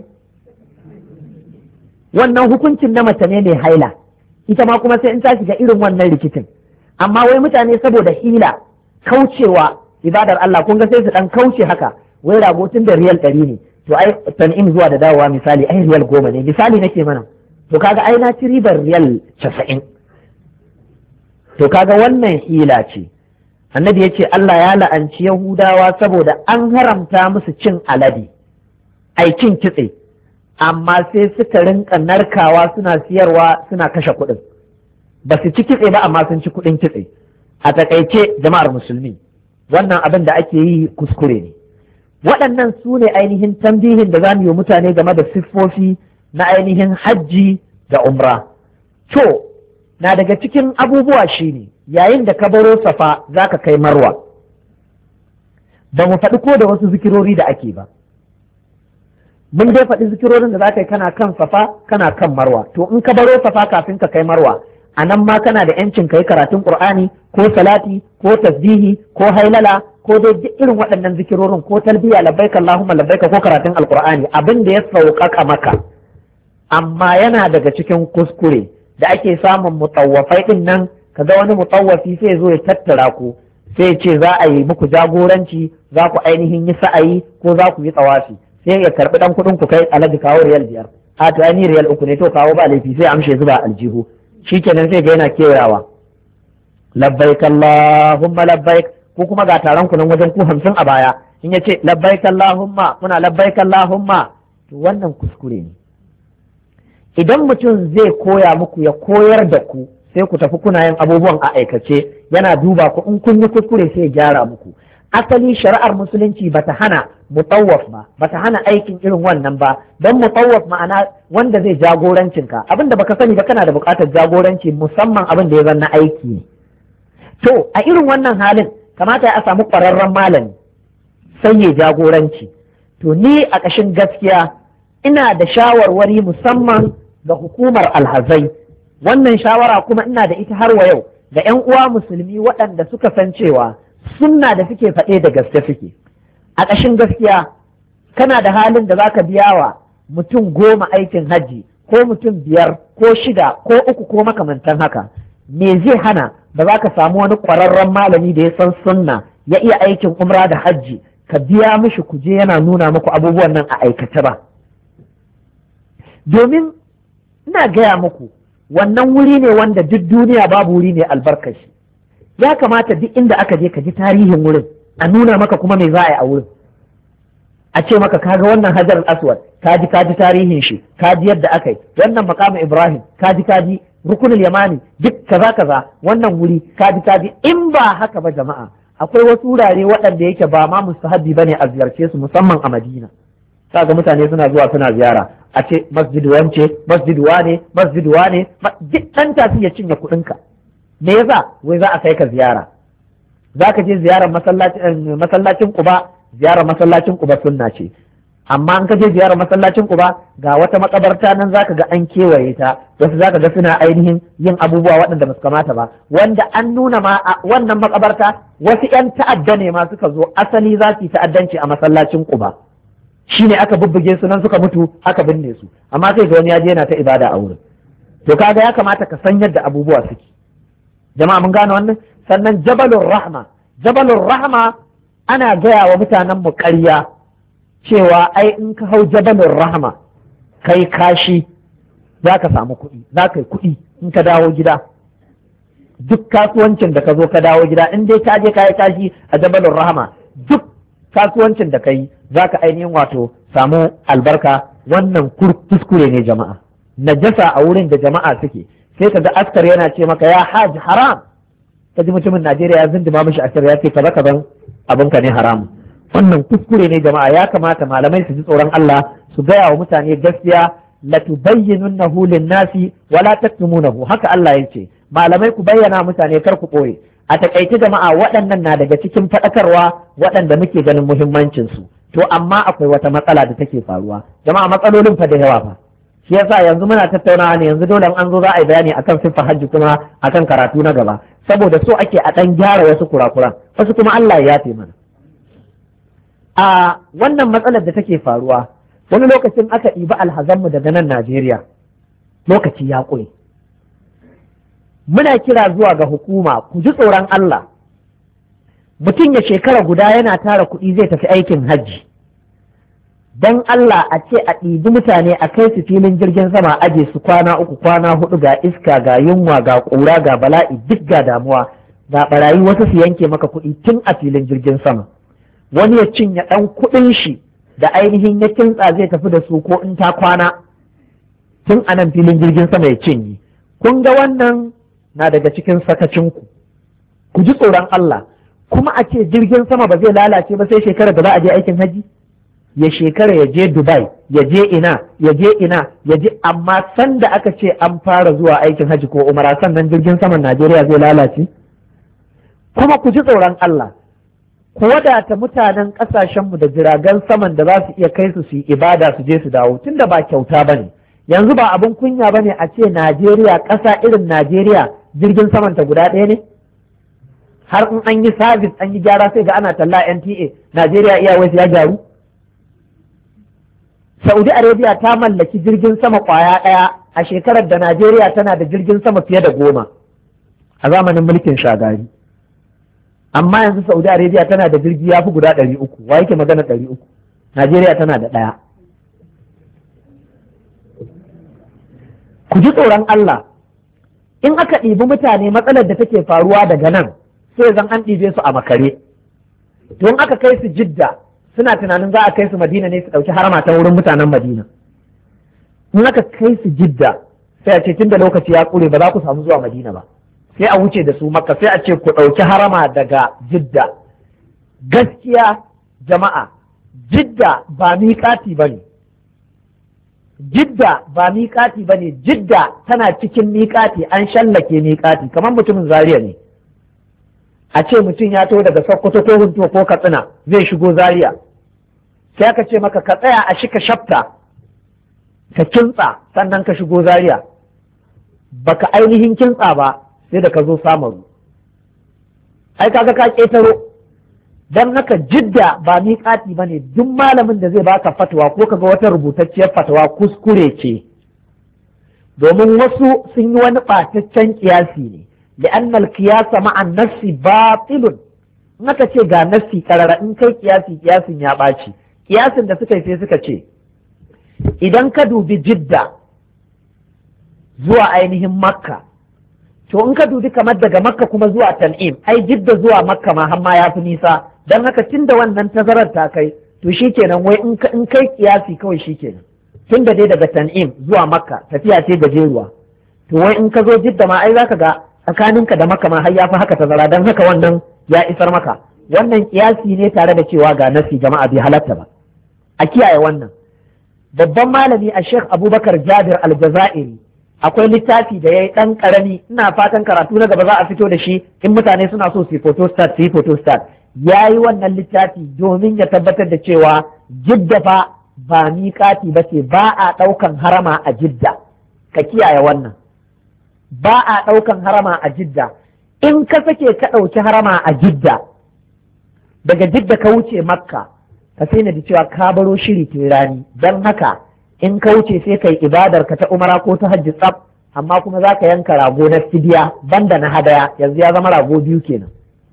Wannan hukuncin na mace ne mai haila, ita ma kuma sai in ta shiga irin wannan rikicin. Amma wai mutane saboda hila kaucewa ibadar Allah, kun ga sai su dan kauce haka, wai rago tun da riyal 100 ne, to ai Tan'im zuwa da dawowa misali ai riyal 10 ne, misali nake mana, to kaga ai na ci ribar riyal 90. To kaga wannan hila ce. Annabi ya ce Allah ya la'anci Yahudawa saboda an haramta musu cin alade, ai cin kitse, amma sai suka rinka narkawa suna siyarwa suna kashe kuɗin. Ba su ci kitse ba amma sun ci kuɗin kitse. A takaice jama'ar musulmi, wannan abin da ake yi kuskure ne. Waɗannan su ne ainihin tambihin da za mu yi mutane game da siffofi na ainihin hajji da umra. To, na daga cikin abubuwa shine yayin da ka baro safa za ka kai marwa. Ba mu faɗi ko da wasu zikirori da ake ba. Mun dai faɗi zikirorin da za ka yi kana kan safa kana kan marwa. To in ka baro safa kafin ka kai marwa, a nan ma kana da yancin ka yi karatun Qur'ani ko salati ko tasbihi ko hailala ko dai duk irin waɗannan zikirorin ko talbiya labbaika Allahumma labbaika ko karatun Alqur'ani, abin da ya sauƙaƙa maka. Amma yana daga cikin kuskure da ake samun mutawafai din nan, kaga wani mutawafi sai zo ya tattara ku sai ce za a yi muku jagoranci, za ku ainihin yi sa'ayi ko za ku yi tsawafi, sai ya karbi dan kuɗin ku kai alaji kawo riyal 5, a to ni riyal 3 ne, to kawo ba laifi, sai amshe zuba aljihu, shikenan sai ga yana kewayawa labbaik Allahumma labbaik, ko kuma ga taron ku nan wajen ku 50 a baya, in ya ce labbaik Allahumma kuna labbaik Allahumma, to wannan kuskure ne. Idan mutum zai koya muku ya koyar da ku, sai ku tafi kuna yin abubuwan a aikace, yana duba ku, in kun yi kuskure sai ya gyara muku. Asali shari'ar musulunci bata hana mutawaf ba, bata hana aikin irin wannan ba, don mutawaf ma'ana wanda zai jagorancin ka, abin da baka sani ba kana da buƙatar jagoranci, musamman abin da ya zanna aiki ne. To a irin wannan halin kamata ya samu ƙwararren malami sai ya jagoranci. To ni a ƙashin gaskiya ina da shawarwari musamman ga hukumar alhazai, wannan shawara kuma ina da ita har wa yau ga 'yan uwa musulmi waɗanda suka san cewa sunna da suke faɗe da gaske suke. A ƙashin gaskiya kana da halin da zaka biya wa mutum 10 aikin hajji, ko mutum 5 ko 6 ko 3 ko makamantan haka, me zai hana ba za ka samu wani ƙwararren malami da ya san sunna ya iya aikin umra da hajji ka biya mishi kuje yana nuna muku abubuwan nan a aikace ba? Domin ina gaya muku wannan wuri ne wanda duk duniya babu wuri ne albarkashi. Ya kamata duk inda aka je ka ji tarihin wurin, a nuna maka kuma me za a yi a wurin, a ce maka kaga wannan hajar aswad kaji tarihin shi, kaji yadda aka yi wannan makamin Ibrahim, kaji rukunul yamani, duk kaza wannan wuri kaji. In ba haka ba jama'a, akwai wasu wurare waɗanda yake ba ma mustahabbi bane a ziyarce su, musamman a Madina. Kaga mutane suna zuwa suna ziyara, a ce masjid wance, masjid wane, duk ɗan tafi ya cinye kuɗinka. Me yasa? Wai za a kai ka ziyara, za ka je ziyarar masallacin Quba. Ziyarar masallacin Quba sunna ce, amma an ka je ziyarar masallacin Quba ga wata makabarta nan zaka ga an kewaye ta, wasu zaka ga suna ainihin yin abubuwa waɗanda ba su kamata ba, wanda an nuna ma a wannan makabarta wasu 'yan ta'adda ne ma suka zo asali za su yi ta'addanci a masallacin Quba, shine aka bubbuge su nan suka mutu aka binne su, amma sai ga wani ya je yana ta ibada a wurin. To kaga ya kamata ka san yadda abubuwa suke. Jama'a mun gane wannan. Sannan Jabalur Rahma ana gaya wa mutanen mu ƙarya cewa ai in ka hau Jabalur Rahma kai kashi za ka samu kuɗi, za ka yi kuɗi in ka dawo gida. Duk kasuwancin da ka zo ka dawo gida, in dai ka je ka yi kashi a Jabalur Rahma, duk kasuwancin da ka yi za ka ainihin wato samu albarka. Wannan kuskure ne jama'a, najasa a wurin da jama'a suke. Sai ka ga askar yana ce maka ya hajj haram, ka ji mutumin Najeriya ya zindima mishi askar ya ce kaza kaza abinka ne haramu. Wannan kuskure ne jama'a, ya kamata malamai su ji tsoron Allah, su gaya wa mutane gaskiya. Latubayyinunnahu lin-nasi wa la taktumunahu, haka Allah ya ce, malamai ku bayyana mutane kar ku ɓoye. A takaice jama'a, waɗannan na daga cikin faɗakarwa waɗanda muke ganin muhimmancin su. To amma akwai wata matsala da take faruwa jama'a, matsalolin fa da yawa fa. Shi yasa yanzu muna tattaunawa ne, yanzu dole an zo za a yi bayani akan siffar hajji kuma akan karatu na gaba, saboda so ake a ɗan gyara wasu kurakuran, wasu kuma Allah ya yafe mana. A wannan matsalar da take faruwa, wani lokacin aka ɗibi alhazanmu daga nan Najeriya, lokaci ya ƙure. Muna kira zuwa ga hukuma, ku ji tsoron Allah. Mutum ya shekara guda yana tara kuɗi zai tafi aikin hajji. Don Allah a ce a ɗibi mutane a kai su filin jirgin sama, aje su kwana 3 kwana 4, ga iska ga yunwa ga ƙura ga bala'i duk ga damuwa, ga ɓarayi wasu su yanke maka kuɗi tun a filin jirgin sama. Wani ya cinye ɗan kuɗin shi da ainihin ya kintsa zai tafi da su ko in ta kwana tun a nan filin jirgin sama ya cinye. Kun ga wannan na daga cikin sakacinku. Ku ji tsoron Allah. Kuma a ce jirgin sama ba zai lalace ba sai shekarar da za a je aikin haji? Ya shekara ya je Dubai, ya je ina, amma sanda aka ce an fara zuwa aikin haji ko umara sannan jirgin saman Najeriya zai lalace? Kuma ku ji tsoron Allah. Ku wadata mutanen ƙasashenmu da jiragen saman da za su iya kai su yi ibada su je su dawo, tunda ba kyauta ba ne. Yanzu ba abin kunya ba ne a ce Najeriya, ƙasa irin Najeriya, jirgin saman ta guda ɗaya ne? Har in an yi sabis an yi gyara sai ga ana talla NTA, Najeriya Airways ya gyaru. Saudi Arabia ta mallaki jirgin sama ƙwaya ɗaya a shekarar da Najeriya tana da jirgin sama fiye da 10 a zamanin mulkin Shagari. Amma yanzu Saudi Arabia tana da jirgi ya fi guda 300, wa yake magana 300? Najeriya tana da 1. Ku ji tsoron Allah. In aka ɗibi mutane, matsalar da take faruwa daga nan sai zan an ɗibe su a makare. Don aka kai su Jidda suna tunanin za a kai su Madina ne su ɗauki harama ta wurin mutanen Madina. In aka kai su Jidda sai a ce tun da lokaci ya ƙure ba za ku samu zuwa Madina ba, sai a wuce da su Makka, sai a ce ku ɗauki harama daga Jidda. Gaskiya jama'a, Jidda ba miƙati ba ne. Jidda ba miƙati ba ne, Jidda tana cikin miƙati, an shallake miƙati, kamar mutumin Zaria ne. A ce mutum ya taho daga Sokoto ko Hunto ko Katsina zai shigo Zaria, sai aka ce maka ka tsaya a shika shafta ka kintsa sannan ka shigo Zaria. Baka ainihin kintsa ba sai da ka zo Samaru, ai kaga ka ƙetaro. Don haka Jidda ba miƙati ba ne. Duk malamin da zai baka fatawa ko kaga wata rubutacciyar fatawa kuskure ce, domin wasu sun yi wani ɓataccen ƙiyasi ne. لأن القياس مع النفس باطل. naka ce ga nassi karara in kai kiyasin ya ɓaci. Kiyasin da suka yi sai suka ce idan ka dubi Jidda zuwa ainihin makka, to in ka dubi kamar daga makka kuma zuwa tan'im, ai jidda zuwa makka ma har ma ya fi nisa, don haka tunda wannan tazarar ta kai to shikenan wai in kai kiyasi kawai shikenan, tunda dai daga tan'im zuwa makka tafiya ce gajeruwa, to wai in ka zo jidda ma ai zaka ga tsakaninka da makka ma har ya fi haka tazara, don haka wannan ya isar maka. Wannan kiyasi ne tare da cewa ga nasi, jama'a bai halatta ba, a kiyaye wannan. Babban malami a Sheikh Abubakar Jabir Al-Jazairi akwai littafi da ya yi ɗan ƙarami, ina fatan karatu na gaba za a fito da shi in mutane suna so su yi photostat. Ya yi wannan littafi domin ya tabbatar da cewa jidda fa ba miƙati ba ce, ba a ɗaukan harama a jidda, ka kiyaye wannan, ba a ɗaukan harama a jidda. In ka sake ka ɗauki harama a jidda, daga jidda ka wuce makka, ka sai na da cewa ka baro shiri tun rani, don haka in ka wuce sai kai ibadar ka ta umara ko ta hajji tsaf, amma kuma za ka yanka rago na fidiya banda na hadaya, yanzu ya zama rago biyu kenan.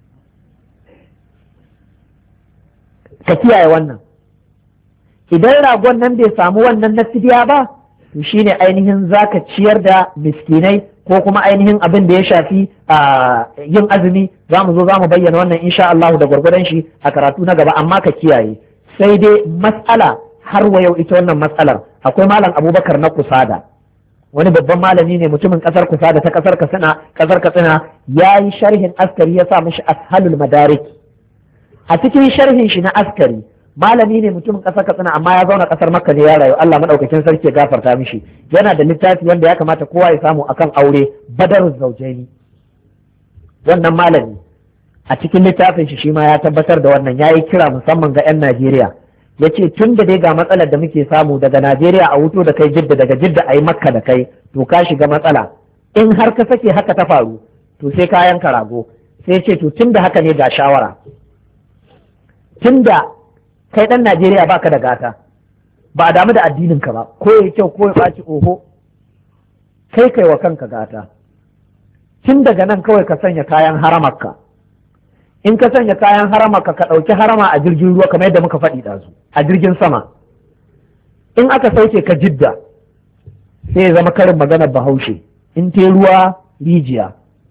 Ka kiyaye wannan. Idan ragon nan bai samu wannan na fidiya ba, to shine ainihin za ka ciyar da miskinai ko kuma ainihin abin da ya shafi yin azumi. Za mu zo za mu bayyana wannan insha Allah da gwargwadon shi a karatu na gaba, amma ka kiyaye. Sai dai matsala har wa yau ita wannan matsalar, akwai malam Abubakar na Kusada, wani babban malami ne mutumin kasar Kusada ta kasar Katsina, ya yi sharhin askari ya sa mashi ashalul madarik. A cikin sharhin shi na askari, malami ne mutumin kasar Katsina amma ya zauna kasar Makka ne ya rayu, Allah madaukakin sarki ya gafarta mishi. Yana da littafi wanda ya kamata kowa ya samu akan aure, Badaruz Zawjaini. Wannan malami a cikin littafin shi ma ya tabbatar da wannan, ya yi kira musamman ga 'yan Najeriya. Ya ce tun da dai ga matsalar da muke samu daga Najeriya a wuto da kai jidda, daga jidda a yi makka da kai, to ka shiga matsala. In har ka sake haka ta faru, to sai ka yanka rago. Sai ce to tun da haka ne ga shawara. Tun da kai ɗan Najeriya baka da gata, ba a damu da addinin ka ba, ko ya kyau ko ya ɓaci oho, kai wa kanka gata. Tun daga nan kawai ka sanya kayan haramarka. In ka sanya kayan harama ka ɗauki harama a jirgin ruwa kamar yadda muka faɗi ɗazu, a jirgin sama. In aka sauke ka jidda, sai ya zama karin maganar Bahaushe, in te ruwa rijiya.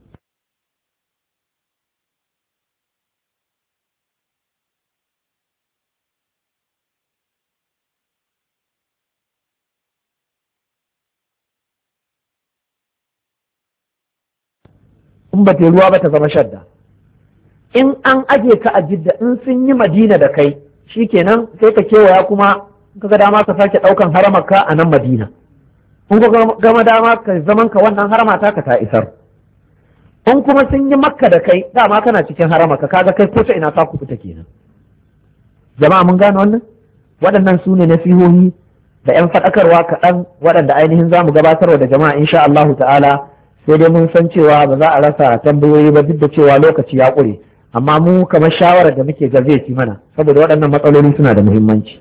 In ba te ruwa ba ta zama shadda. In an aje ka a jidda, in sun yi madina da kai, shikenan sai ka kewaya kuma ka ga dama ka sake ɗaukan haramarka a nan madina. In ka gama dama ka zaman ka wannan harama ta ka ta isar. In kuma sun yi makka da kai, dama kana cikin haramarka, kaga kai ko ta ina ka kuɓuta kenan. Jama'a mun gane wannan? Waɗannan su ne nasihohi da 'yan faɗakarwa kaɗan waɗanda ainihin za mu gabatarwa da jama'a insha Allahu ta'ala, sai dai mun san cewa ba za a rasa tambayoyi ba duk da cewa lokaci ya ƙure. Amma mu kamar shawarar da muke ga zai ci mana, saboda waɗannan matsaloli suna da muhimmanci.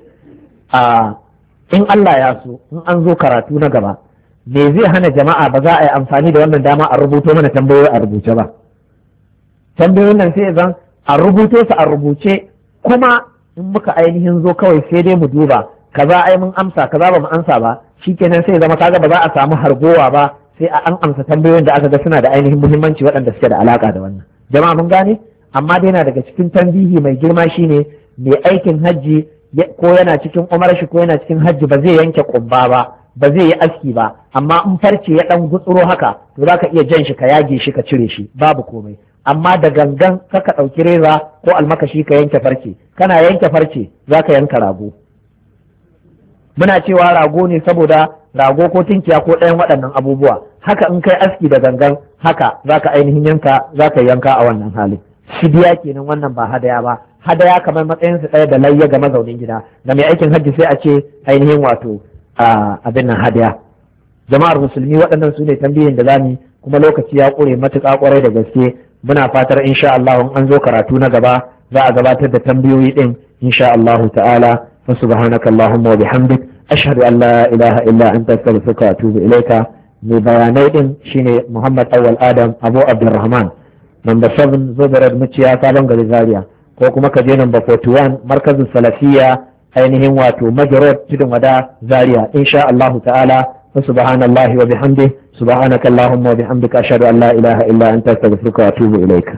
In Allah ya so, in an zo karatu na gaba, me zai hana jama'a ba za a yi amfani da wannan dama a rubuto mana tambayoyi a rubuce ba? Tambayoyin nan sai zan a rubuto su a rubuce, kuma in muka ainihin zo kawai sai dai mu duba kaza ai mun amsa kaza ba mu amsa ba, shikenan sai zama kaga ba za a samu hargowa ba, sai an amsa tambayoyin da aka ga suna da ainihin muhimmanci waɗanda suke da alaka da wannan. Jama'a mun gane? Amma dai yana daga cikin tambihi mai girma shine mai aikin hajji ko yana cikin umar shi ko yana cikin hajji ba zai yanke kumba ba zai yi aski ba, amma in farce ya dan gutsuro haka to zaka iya jan shi ka yage shi ka cire shi babu komai. Amma da gangan ka ɗauki reza ko almakashi ka yanke farce, kana yanke farce zaka yanka rago. Muna cewa rago ne saboda rago ko tinkiya ko ɗayan waɗannan abubuwa, haka in kai aski da gangan haka zaka ainihin zaka yanka a wannan halin. Fidiya kenan, wannan ba hadaya ba. Hadaya kamar matsayin su ɗaya da layya ga mazaunin gida, ga mai aikin hajji sai a ce ainihin wato abin nan hadaya. Jama'ar musulmi, waɗannan su ne tambayoyin da zamu, kuma lokaci ya ƙure matuƙa ƙwarai da gaske. Muna fatar insha Allah in an zo karatu na gaba za a gabatar da tambayoyi din insha Allah ta'ala. Fa subhanaka Allahumma wa bihamdik, ashhadu an la ilaha illa anta astaghfiruka wa atubu ilaika. Mai bayanai din shine Muhammad Awwal Adam Abu Abdurrahman, number 7 Zobarad Muciya Sabon Gari Zaria, ko kuma ka je number 41 Markazin Salafiya ainihin wato Majarot Tudun Wada Zaria insha Allah ta'ala. subhanallahi wa bihamdihi subhanaka allahumma wa bihamdika ashhadu an la ilaha illa anta astaghfiruka wa atubu ilaik